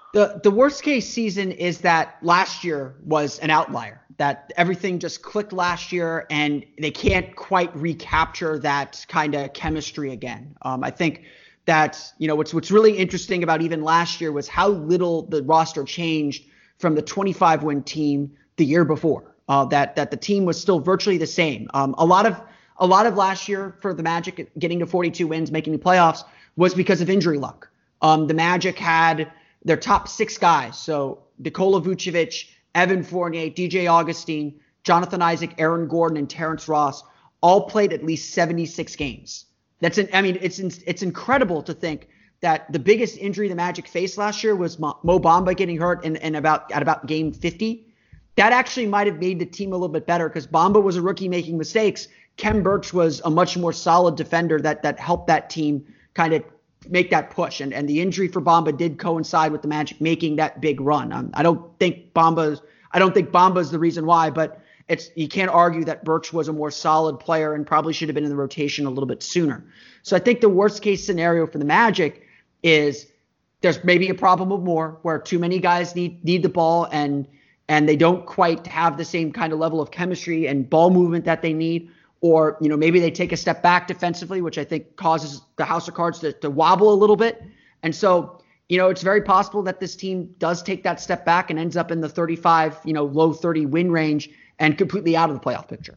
The the worst case season is that last year was an outlier, that everything just clicked last year and they can't quite recapture that kind of chemistry again. Um, I think that, you know, what's what's really interesting about even last year was how little the roster changed from the twenty-five win team the year before. Uh, that that the team was still virtually the same. Um, a lot of a lot of last year for the Magic getting to forty-two wins, making the playoffs, was because of injury luck. Um, the Magic had their top six guys, so Nikola Vucevic, Evan Fournier, D J Augustine, Jonathan Isaac, Aaron Gordon, and Terrence Ross all played at least seventy-six games. That's an, I mean, it's it's incredible to think that the biggest injury the Magic faced last year was Mo Bamba getting hurt in, in about at about game fifty. That actually might have made the team a little bit better because Bamba was a rookie making mistakes. Kem Birch was a much more solid defender that that helped that team kind of make that push. And and the injury for Bamba did coincide with the Magic making that big run. Um, I don't think Bamba's I don't think Bamba's the reason why, but it's you can't argue that Birch was a more solid player and probably should have been in the rotation a little bit sooner. So I think the worst case scenario for the Magic is there's maybe a problem of more where too many guys need need the ball and and they don't quite have the same kind of level of chemistry and ball movement that they need. Or, you know, maybe they take a step back defensively, which I think causes the House of Cards to, to wobble a little bit. And so, you know, it's very possible that this team does take that step back and ends up in the thirty-five, you know, low thirty win range and completely out of the playoff picture.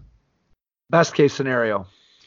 Best case scenario.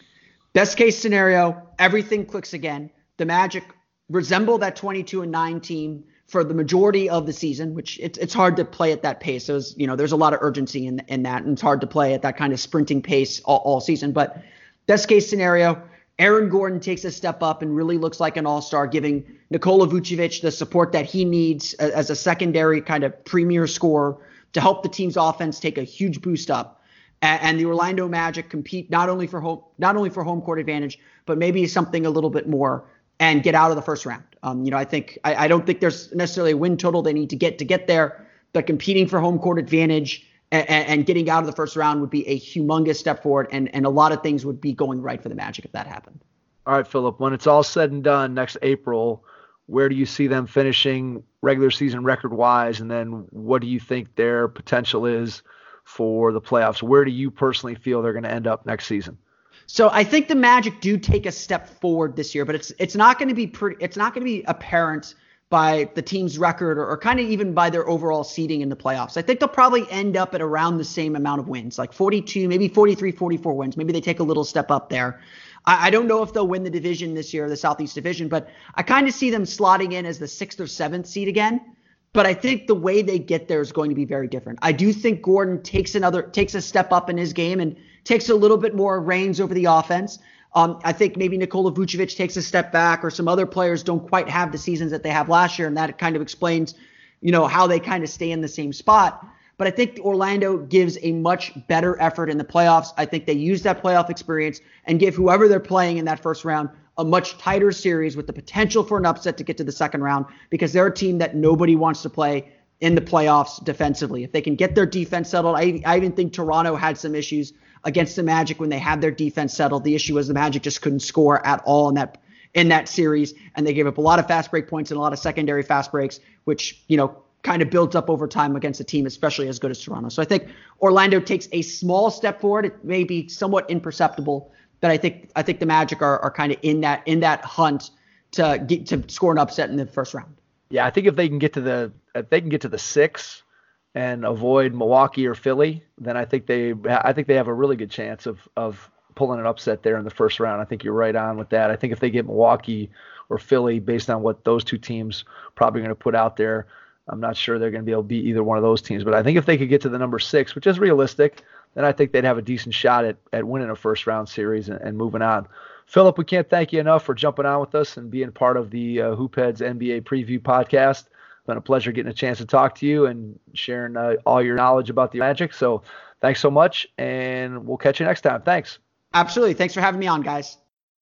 Best case scenario, everything clicks again. The Magic resemble that twenty-two and nine team for the majority of the season, which it's it's hard to play at that pace. So, you know, there's a lot of urgency in in that, and it's hard to play at that kind of sprinting pace all, all season. But best case scenario, Aaron Gordon takes a step up and really looks like an all-star, giving Nikola Vucevic the support that he needs as a secondary kind of premier scorer to help the team's offense take a huge boost up. And the Orlando Magic compete not only for home, not only for home court advantage, but maybe something a little bit more and get out of the first round. Um, you know, I think I, I don't think there's necessarily a win total they need to get to get there, but competing for home court advantage and, and getting out of the first round would be a humongous step forward, and, and a lot of things would be going right for the Magic if that happened. All right, Philip, when it's all said and done next April, where do you see them finishing regular season record-wise, and then what do you think their potential is for the playoffs? Where do you personally feel they're going to end up next season? So I think the Magic do take a step forward this year, but it's it's not going to be pretty. It's not going to be apparent by the team's record or, or kind of even by their overall seeding in the playoffs. I think they'll probably end up at around the same amount of wins, like forty-two, maybe forty-three, forty-four wins. Maybe they take a little step up there. I, I don't know if they'll win the division this year, the Southeast Division, but I kind of see them slotting in as the sixth or seventh seed again. But I think the way they get there is going to be very different. I do think Gordon takes another takes a step up in his game and takes a little bit more reins over the offense. Um, I think maybe Nikola Vucevic takes a step back, or some other players don't quite have the seasons that they have last year, and that kind of explains, you know, how they kind of stay in the same spot. But I think Orlando gives a much better effort in the playoffs. I think they use that playoff experience and give whoever they're playing in that first round a much tighter series with the potential for an upset to get to the second round, because they're a team that nobody wants to play in the playoffs defensively. If they can get their defense settled, I, I even think Toronto had some issues against the Magic when they had their defense settled. The issue was the Magic just couldn't score at all in that in that series, and they gave up a lot of fast break points and a lot of secondary fast breaks, which, you know, kind of builds up over time against a team especially as good as Toronto. So I think Orlando takes a small step forward. It may be somewhat imperceptible, but I think I think the Magic are, are kind of in that in that hunt to get to score an upset in the first round. Yeah, I think if they can get to the if they can get to the six and avoid Milwaukee or Philly, then I think they I think they have a really good chance of of pulling an upset there in the first round. I think you're right on with that. I think if they get Milwaukee or Philly, based on what those two teams probably going to put out there, I'm not sure they're going to be able to beat either one of those teams. But I think if they could get to the number six, which is realistic, then I think they'd have a decent shot at, at winning a first round series and, and moving on. Philip, we can't thank you enough for jumping on with us and being part of the uh, Hoopheads N B A Preview Podcast. It's been a pleasure getting a chance to talk to you and sharing uh, all your knowledge about the Magic. So thanks so much, and we'll catch you next time. Thanks. Absolutely. Thanks for having me on, guys.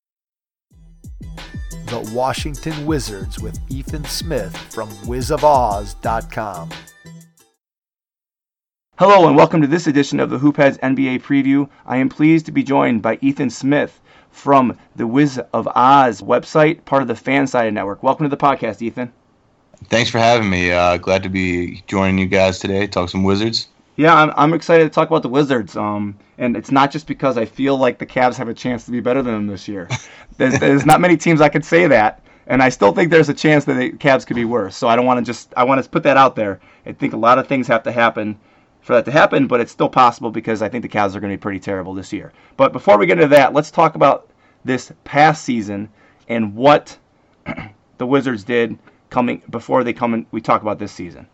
The Washington Wizards with Ethan Smith from wiz of oz dot com. Hello and welcome to this edition of the Hoopheads N B A Preview. I am pleased to be joined by Ethan Smith from the Wiz of Oz website, part of the Fansided Network. Welcome to the podcast, Ethan. Thanks for having me. Uh, glad to be joining you guys today. Talk some Wizards. Yeah, I'm, I'm excited to talk about the Wizards. Um, and it's not just because I feel like the Cavs have a chance to be better than them this year. There's, there's not many teams I could say that, and I still think there's a chance that the Cavs could be worse. So I don't want to just I want to put that out there. I think a lot of things have to happen for that to happen, but it's still possible because I think the Cavs are going to be pretty terrible this year. But before we get into that, let's talk about this past season and what the Wizards did coming before they come in. We talk about this season.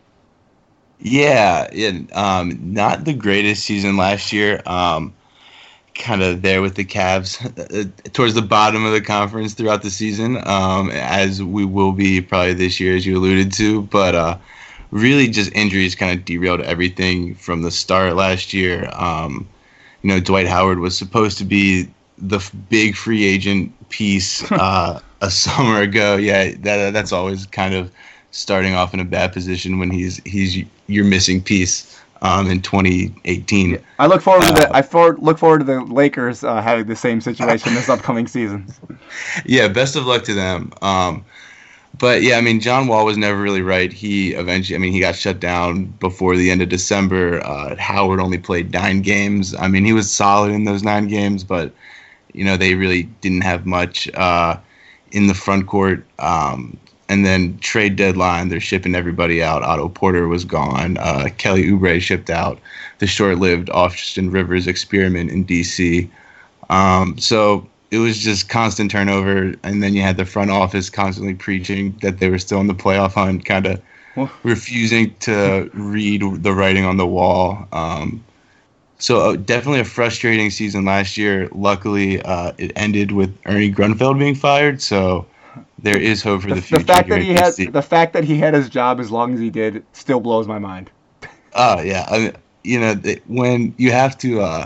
Yeah, yeah, um, not the greatest season last year. Um, kind of there with the Cavs uh, towards the bottom of the conference throughout the season, um, as we will be probably this year, as you alluded to. But uh, really, just injuries kind of derailed everything from the start last year. Um, you know, Dwight Howard was supposed to be the f- big free agent piece uh, a summer ago. Yeah, that that's always kind of starting off in a bad position when he's he's your missing piece um, in twenty eighteen. I look forward to Uh, the I for, look forward to the Lakers uh, having the same situation this upcoming season. Yeah, best of luck to them. Um, but yeah, I mean, John Wall was never really right. He eventually, I mean, he got shut down before the end of December. Uh, Howard only played nine games. I mean, he was solid in those nine games, but you know, they really didn't have much uh, in the front court. Um, And then trade deadline, they're shipping everybody out. Otto Porter was gone. Uh, Kelly Oubre shipped out. The short-lived Austin Rivers experiment in D C. Um, so it was just constant turnover. And then you had the front office constantly preaching that they were still in the playoff hunt, kind of refusing to read the writing on the wall. Um, so uh, definitely a frustrating season last year. Luckily, uh, it ended with Ernie Grunfeld being fired. So there is hope for the, The, future. the fact that here he at had D C. the fact that he had his job as long as he did still blows my mind. Oh yeah, I mean, you know, th- when you have to, uh,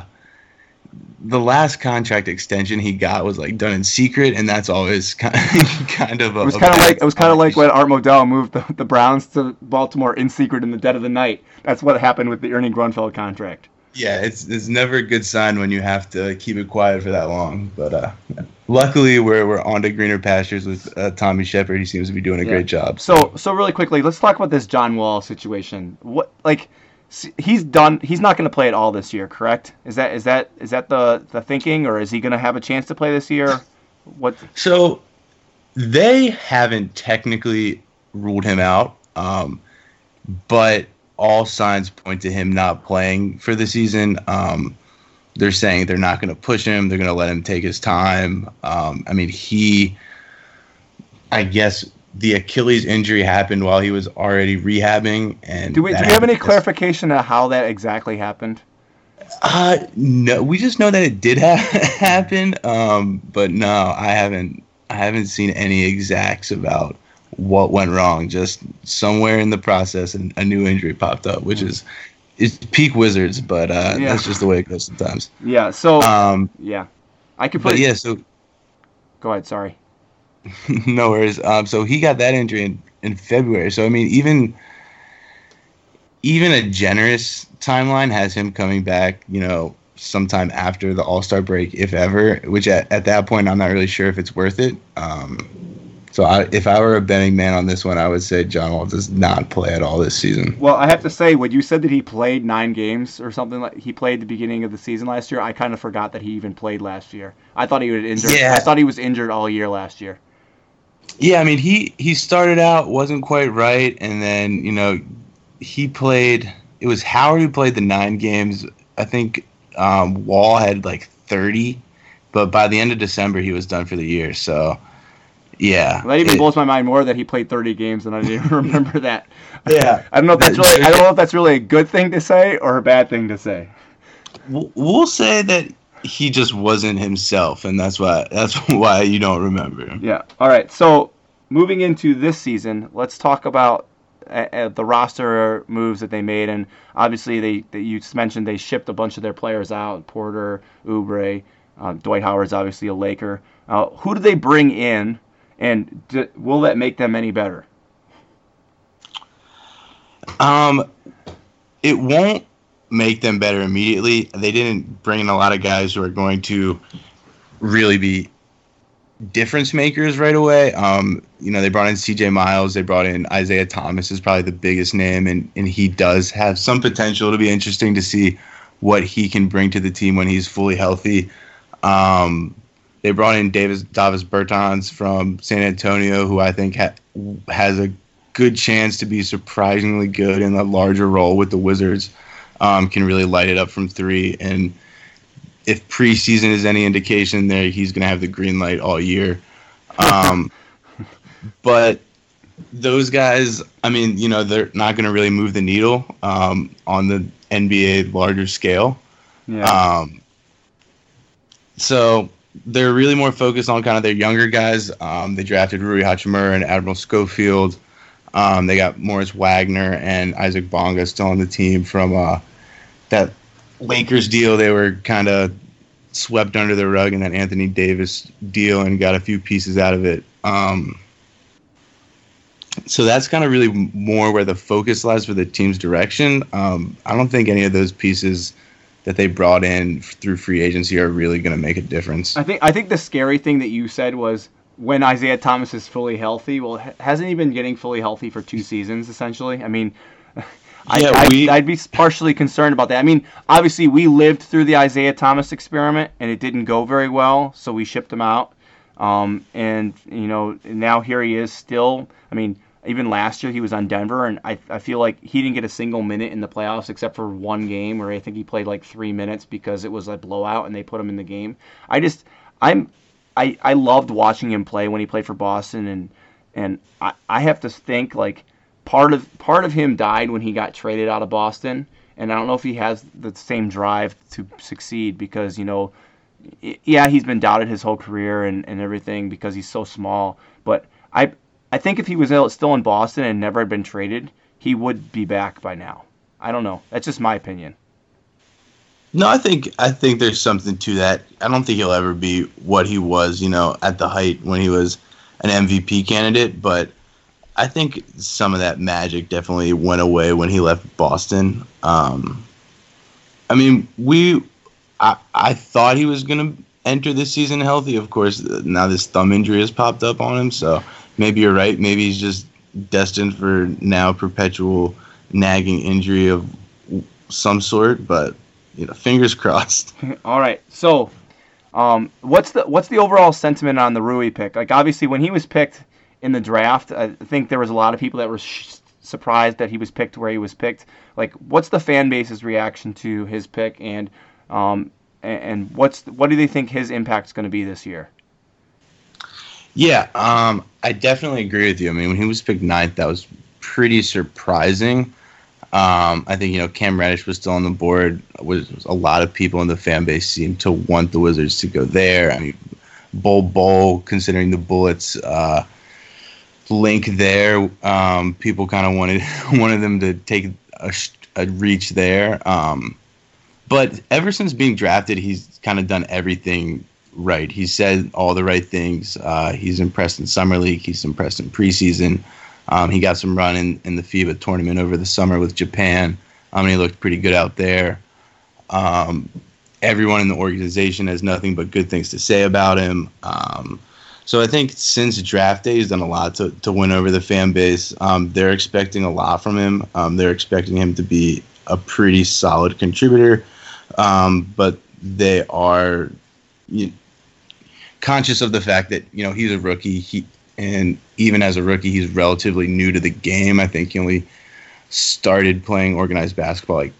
the last contract extension he got was like done in secret, and that's always kind of kind of a. It was a kind of bad like it was kind of like sign. when Art Modell moved the, the Browns to Baltimore in secret in the dead of the night. That's what happened with the Ernie Grunfeld contract. Yeah, it's it's never a good sign when you have to keep it quiet for that long. But uh, luckily, we're we're on to greener pastures with uh, Tommy Shepard. He seems to be doing a Yeah. great job. So so really quickly, let's talk about this John Wall situation. What like s- he's done? He's not going to play at all this year, correct? Is that is that is that the the thinking, or is he going to have a chance to play this year? What? So they haven't technically ruled him out, um, but all signs point to him not playing for the season. Um, they're saying they're not going to push him. They're going to let him take his time. Um, I mean, he, I guess the Achilles injury happened while he was already rehabbing. And Do we do that we have any happened- clarification on how that exactly happened? Uh, no, we just know that it did ha- happen. Um, but no, I haven't, I haven't seen any exacts about what went wrong. Just somewhere in the process, and a new injury popped up, which is is peak Wizards, but uh, Yeah. that's just the way it goes sometimes. Yeah. So Um, yeah, I could but put. yeah, so Go ahead. Sorry. no worries. Um, so he got that injury in, in February. So I mean, even even a generous timeline has him coming back, you know, sometime after the All-Star break, if ever. Which at, at that point, I'm not really sure if it's worth it. Um, so I, if I were a betting man on this one, I would say John Wall does not play at all this season. Well, I have to say, when you said that he played nine games or something, like he played the beginning of the season last year, I kind of forgot that he even played last year. I thought he was injured. Yeah. I thought he was injured all year last year. Yeah, I mean, he, he started out, wasn't quite right, and then, you know, he played – it was Howard who played the nine games. I think um, Wall had like thirty, but by the end of December, he was done for the year. So, yeah. Well, that even it- blows my mind more that he played thirty games, and I didn't even remember that. Yeah. I don't know if that's really I don't know if that's really a good thing to say or a bad thing to say. We'll we'll say that he just wasn't himself, and that's why that's why you don't remember him. Yeah. All right. So moving into this season, let's talk about uh, uh, the roster moves that they made, and obviously they, they you just mentioned they shipped a bunch of their players out. Porter, Oubre, uh, Dwight Howard's obviously a Laker. Uh, who do they bring in, and d- will that make them any better? Um, it won't make them better immediately. They didn't bring in a lot of guys who are going to really be difference makers right away. Um, you know, they brought in C J Miles, they brought in Isaiah Thomas is probably the biggest name, and, and he does have some potential to be interesting to see what he can bring to the team when he's fully healthy. Um, they brought in Davis Davis Bertans from San Antonio, who I think ha- has a good chance to be surprisingly good in a larger role with the Wizards. Um, can really light it up from three, and if preseason is any indication, there he's going to have the green light all year. Um, but those guys, I mean, you know, they're not going to really move the needle um, on the N B A larger scale. Yeah. Um, so they're really more focused on kind of their younger guys. Um, they drafted Rui Hachimura and Admiral Schofield. Um, they got Morris Wagner and Isaac Bonga still on the team from uh, that Lakers deal. They were kind of swept under the rug in that Anthony Davis deal and got a few pieces out of it. Um, so that's kind of really more where the focus lies for the team's direction. Um, I don't think any of those pieces that they brought in through free agency are really going to make a difference. I think I think the scary thing that you said was when Isaiah Thomas is fully healthy. Well, hasn't he been getting fully healthy for two seasons, essentially? I mean, I, Yeah, I'd, we- I'd be partially concerned about that. I mean, obviously, we lived through the Isaiah Thomas experiment, and it didn't go very well, so we shipped him out. Um, and, you know, now here he is still. I mean, even last year he was on Denver, and I, I feel like he didn't get a single minute in the playoffs except for one game where I think he played like three minutes because it was a blowout and they put him in the game. I just, I'm, I, I loved watching him play when he played for Boston, and and I, I have to think like part of part of him died when he got traded out of Boston, and I don't know if he has the same drive to succeed because, you know, yeah, he's been doubted his whole career and, and everything because he's so small, but I I think if he was still in Boston and never had been traded, he would be back by now. I don't know. That's just my opinion. No, I think I think there's something to that. I don't think he'll ever be what he was, you know, at the height when he was an M V P candidate, but I think some of that magic definitely went away when he left Boston. Um, I mean, we, I, I thought he was going to enter this season healthy. Of course, now this thumb injury has popped up on him, so maybe you're right. Maybe he's just destined for now perpetual nagging injury of some sort, but you know, fingers crossed. All right. So, um, what's the what's the overall sentiment on the Rui pick? Like, obviously, when he was picked in the draft, I think there was a lot of people that were sh- surprised that he was picked where he was picked. Like, what's the fan base's reaction to his pick, and um, and what's what do they think his impact is going to be this year? Yeah, um, I definitely agree with you. I mean, when he was picked ninth, that was pretty surprising. Um, I think, you know, Cam Reddish was still on the board. Was, was a lot of people in the fan base seemed to want the Wizards to go there. I mean, Bol Bol, considering the Bullets uh, link there, um, people kind of wanted wanted them to take a, a reach there. Um, but ever since being drafted, he's kind of done everything right. He said all the right things. Uh, he's impressed in Summer League. He's impressed in preseason. Um, he got some run in, in the FIBA tournament over the summer with Japan. Um, and he looked pretty good out there. Um, everyone in the organization has nothing but good things to say about him. Um, so I think since draft day, he's done a lot to, to win over the fan base. Um, they're expecting a lot from him. Um, they're expecting him to be a pretty solid contributor. Um, but they are you know, conscious of the fact that, you know, he's a rookie. He And even as a rookie, he's relatively new to the game. I think he only started playing organized basketball like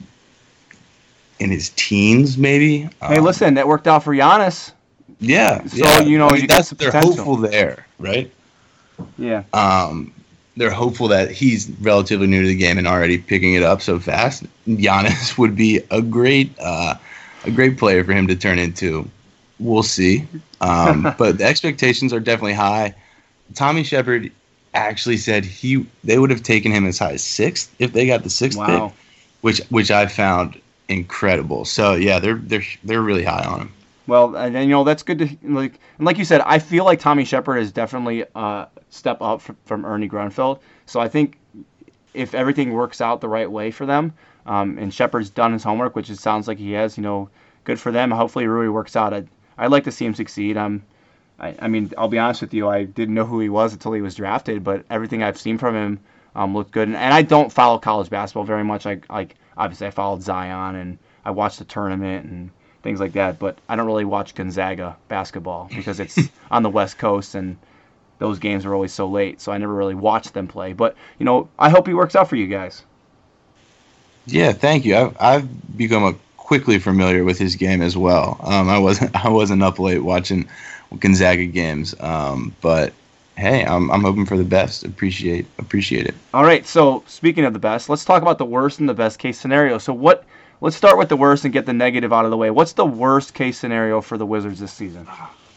in his teens, maybe. Hey, Um, listen, that worked out for Giannis. Yeah. So, yeah. you know, I mean, you got that's the they're potential. hopeful there, right? Yeah. Um, they're hopeful that he's relatively new to the game and already picking it up so fast. Giannis would be a great, uh, a great player for him to turn into. We'll see. Um, but the expectations are definitely high. Tommy Shepard actually said he they would have taken him as high as sixth if they got the sixth Wow. pick, which which I found incredible. So yeah, they're they're they're really high on him. Well, and, and you know that's good to like. And like you said, I feel like Tommy Shepard is definitely a step up from, from Ernie Grunfeld. So I think if everything works out the right way for them, um, and Shepard's done his homework, which it sounds like he has, you know, good for them. Hopefully Rui works out. I'd, I'd like to see him succeed. I'm I, I mean, I'll be honest with you, I didn't know who he was until he was drafted, but everything I've seen from him um, looked good. And, and I don't follow college basketball very much. I like obviously I followed Zion and I watched the tournament and things like that, but I don't really watch Gonzaga basketball because it's on the West Coast and those games are always so late, so I never really watched them play. But, you know, I hope he works out for you guys. Yeah, thank you. I've, I've become a quickly familiar with his game as well. Um, I wasn't I wasn't up late watching Gonzaga games, um, but hey, I'm I'm hoping for the best. Appreciate appreciate it. All right. So speaking of the best, let's talk about the worst and the best case scenario. So what? Let's start with the worst and get the negative out of the way. What's the worst case scenario for the Wizards this season?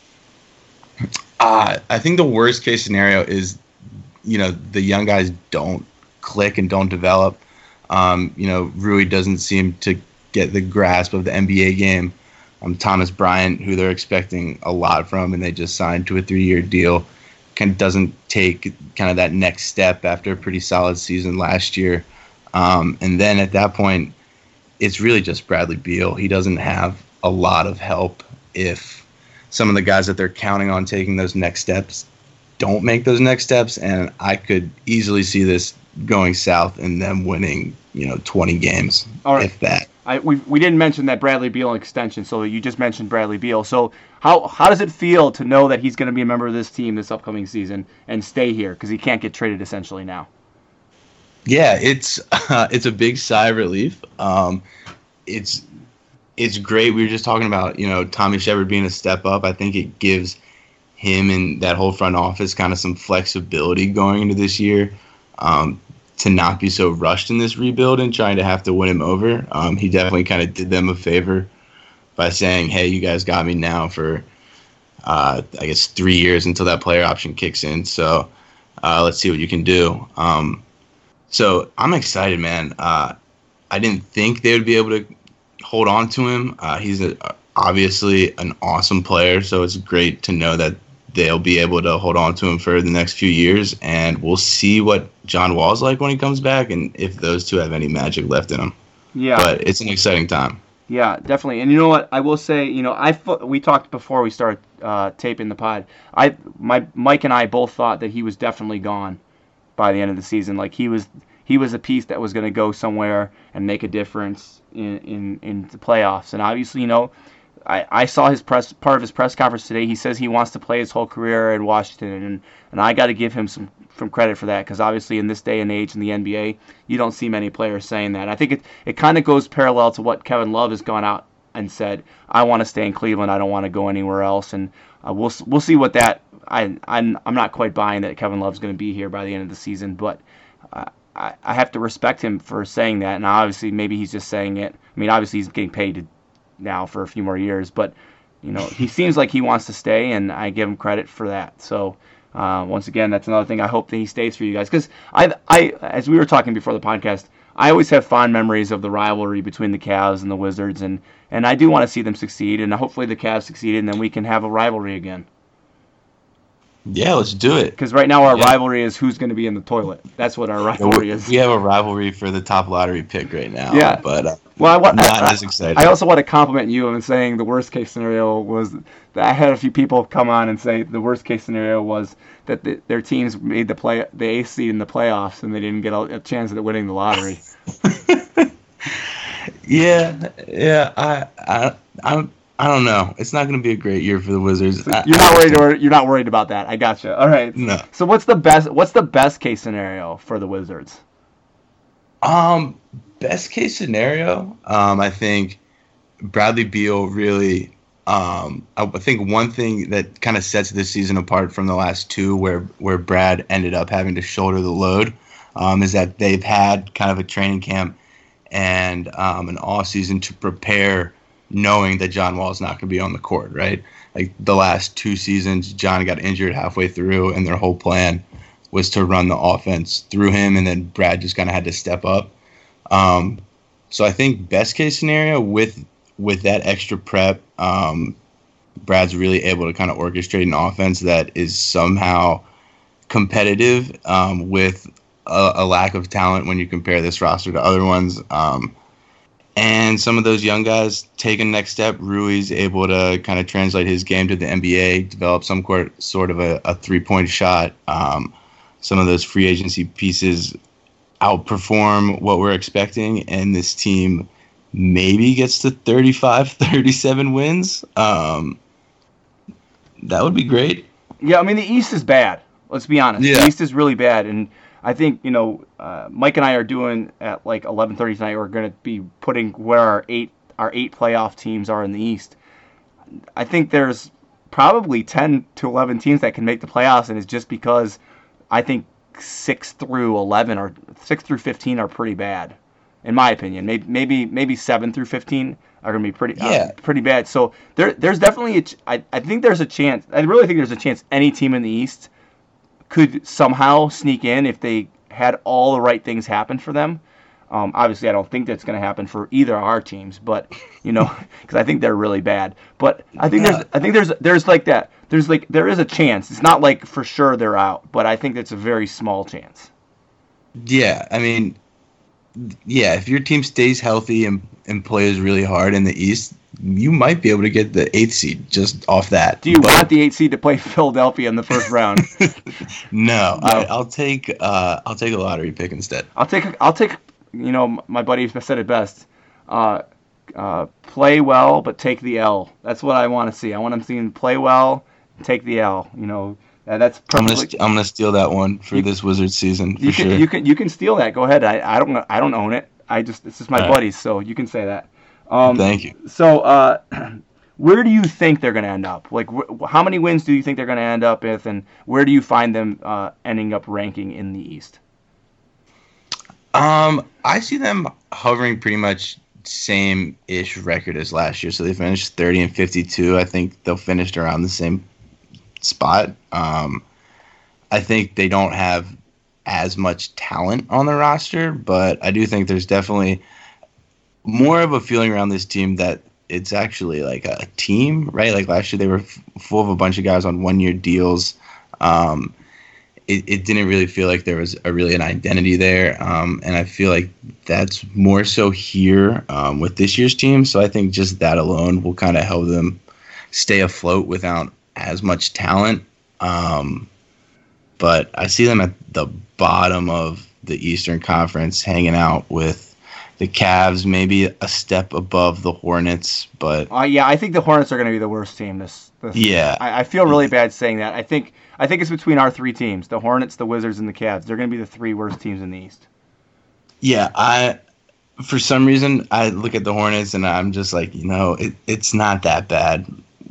Uh, I think the worst case scenario is, you know, the young guys don't click and don't develop. Um, you know, Rui doesn't seem to get the grasp of the N B A game. Um, Thomas Bryant, who they're expecting a lot from, and they just signed to a three-year deal, kind of doesn't take kind of that next step after a pretty solid season last year. Um, and then at that point, it's really just Bradley Beal. He doesn't have a lot of help if some of the guys that they're counting on taking those next steps don't make those next steps. And I could easily see this going south and them winning, you know, twenty games, All right. if that. I, we we didn't mention that Bradley Beal extension, so you just mentioned Bradley Beal. So how how does it feel to know that he's going to be a member of this team this upcoming season and stay here because he can't get traded essentially now? Yeah, it's uh, it's a big sigh of relief. Um, it's it's great. We were just talking about, you know, Tommy Shepard being a step up. I think it gives him and that whole front office kind of some flexibility going into this year. Um, to not be so rushed in this rebuild and trying to have to win him over. Um, he definitely kind of did them a favor by saying, hey, you guys got me now for, uh, I guess, three years until that player option kicks in. So uh, let's see what you can do. Um, so I'm excited, man. Uh, I didn't think they would be able to hold on to him. Uh, he's a, obviously an awesome player, so it's great to know that they'll be able to hold on to him for the next few years, and we'll see what John Wall's like when he comes back and if those two have any magic left in them. Yeah. But it's an exciting time. Yeah, definitely. And you know what? I will say, you know, I we talked before we started uh, taping the pod. I my Mike and I both thought that he was definitely gone by the end of the season. Like he was he was a piece that was going to go somewhere and make a difference in, in, in the playoffs. And obviously, you know, I, I saw his press part of his press conference today. He says he wants to play his whole career in Washington, and and I got to give him some, some credit for that because obviously in this day and age in the N B A, you don't see many players saying that. I think it it kind of goes parallel to what Kevin Love has gone out and said. I want to stay in Cleveland. I don't want to go anywhere else, and uh, we'll we'll see what that. I I'm I'm not quite buying that Kevin Love's going to be here by the end of the season, but. Uh, I, I have to respect him for saying that, and obviously maybe he's just saying it. I mean, obviously he's getting paid to now for a few more years, but you know he seems like he wants to stay, and I give him credit for that. So uh, once again, that's another thing. I hope that he stays for you guys because I, I, as we were talking before the podcast, I always have fond memories of the rivalry between the Cavs and the Wizards, and and I do want to see them succeed, and hopefully the Cavs succeed, and then we can have a rivalry again. Yeah, let's do it. Because right now our yeah. rivalry is who's going to be in the toilet. That's what our rivalry yeah, is. We have a rivalry for the top lottery pick right now. Yeah, but uh, well, I want, not I, as exciting. I also want to compliment you on saying the worst case scenario was that I had a few people come on and say the worst case scenario was that the, their teams made the play the eighth seed in the playoffs and they didn't get a, a chance at winning the lottery. yeah, yeah, I, I, I'm. I don't know. It's not going to be a great year for the Wizards. So you're not worried, or you're not worried about that. I gotcha. All right. No. So what's the best? What's the best case scenario for the Wizards? Um, best case scenario. Um, I think Bradley Beal really. Um, I think one thing that kind of sets this season apart from the last two, where where Brad ended up having to shoulder the load, um, is that they've had kind of a training camp and um, an off season to prepare, knowing that John Wall is not going to be on the court, right? Like the last two seasons, John got injured halfway through, and their whole plan was to run the offense through him, and then Brad just kind of had to step up. Um, so I think best case scenario with with that extra prep, um, Brad's really able to kind of orchestrate an offense that is somehow competitive um, with a, a lack of talent when you compare this roster to other ones. Um, and some of those young guys take a next step. Rui's able to kind of translate his game to the N B A, develop some sort of a, a three-point shot. Um, some of those free agency pieces outperform what we're expecting, and this team maybe gets to thirty-five, thirty-seven wins. Um, that would be great. Yeah, I mean, the East is bad. Let's be honest. Yeah. The East is really bad, and I think, you know, uh, Mike and I are doing at like eleven thirty tonight. We're going to be putting where our eight our eight playoff teams are in the East. I think there's probably ten to eleven teams that can make the playoffs, and it's just because I think six through eleven or six through fifteen are pretty bad, in my opinion. Maybe maybe maybe seven through fifteen are going to be pretty yeah. uh, pretty bad. So there there's definitely a ch- I, I think there's a chance. I really think there's a chance any team in the East could somehow sneak in if they had all the right things happen for them. Um, obviously, I don't think that's going to happen for either of our teams, but you know, because I think they're really bad. But I think there's, I think there's, there's like that. There's like there is a chance. It's not like for sure they're out, but I think that's a very small chance. Yeah, I mean, yeah, if your team stays healthy and and plays really hard in the East, you might be able to get the eighth seed just off that. Do you but, want the eighth seed to play Philadelphia in the first round? no, no. I, I'll take uh, I'll take a lottery pick instead. I'll take I'll take you know my buddy said it best. Uh, uh, play well, but take the L. That's what I want to see. I want them seeing play well, take the L. You know uh, that's. I'm gonna st- I'm gonna steal that one for you, this Wizards season for you can, sure. You can you can steal that. Go ahead. I, I don't I don't own it. I just this is my All buddies, right. So you can say that. Um, Thank you. So, uh, where do you think they're going to end up? Like, wh- how many wins do you think they're going to end up with, and where do you find them uh, ending up ranking in the East? Um, I see them hovering pretty much same-ish record as last year. So they finished thirty and fifty-two. I think they'll finish around the same spot. Um, I think they don't have as much talent on the roster, but I do think there's definitely more of a feeling around this team that it's actually like a team, right? Like last year they were f- full of a bunch of guys on one-year deals. Um, it, it didn't really feel like there was a really an identity there, um, and I feel like that's more so here um, with this year's team. So I think just that alone will kind of help them stay afloat without as much talent. Um, but I see them at the bottom of the Eastern Conference hanging out with the Cavs, maybe a step above the Hornets, but uh, yeah, I think the Hornets are going to be the worst team. This, this yeah, I, I feel really bad saying that. I think I think it's between our three teams: the Hornets, the Wizards, and the Cavs. They're going to be the three worst teams in the East. Yeah, I for some reason I look at the Hornets and I'm just like, you know, it, it's not that bad.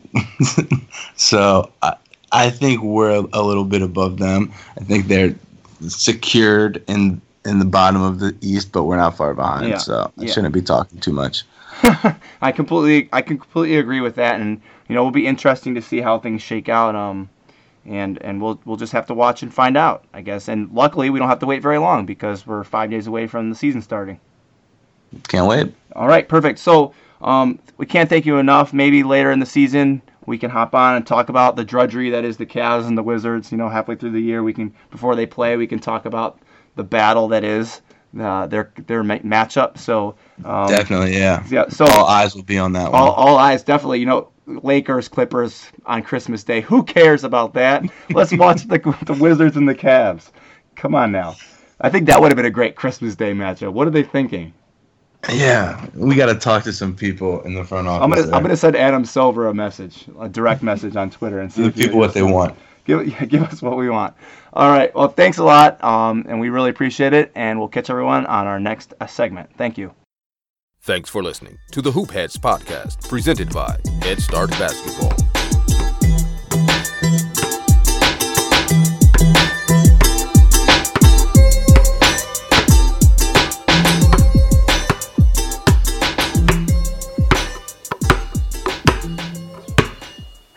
so I, I think we're a, a little bit above them. I think they're secured in. in the bottom of the East, but we're not far behind, yeah, so I yeah. shouldn't be talking too much. I completely, I can completely agree with that, and you know, it'll be interesting to see how things shake out. Um, and and we'll we'll just have to watch and find out, I guess. And luckily, we don't have to wait very long because we're five days away from the season starting. Can't wait. All right, perfect. So um, we can't thank you enough. Maybe later in the season we can hop on and talk about the drudgery that is the Cavs and the Wizards. You know, halfway through the year, we can before they play, we can talk about the battle that is uh, their their ma- matchup. So um, definitely, yeah. Yeah. So all eyes will be on that all, one. All eyes, definitely. You know, Lakers, Clippers on Christmas Day. Who cares about that? Let's watch the the Wizards and the Cavs. Come on now. I think that would have been a great Christmas Day matchup. What are they thinking? Yeah, we got to talk to some people in the front office. I'm gonna there. I'm gonna send Adam Silver a message, a direct message on Twitter, and see the if people what they want. Give, give us what we want. All right. Well, thanks a lot, um, and we really appreciate it. And we'll catch everyone on our next uh, segment. Thank you. Thanks for listening to the Hoop Heads podcast, presented by Head Start Basketball.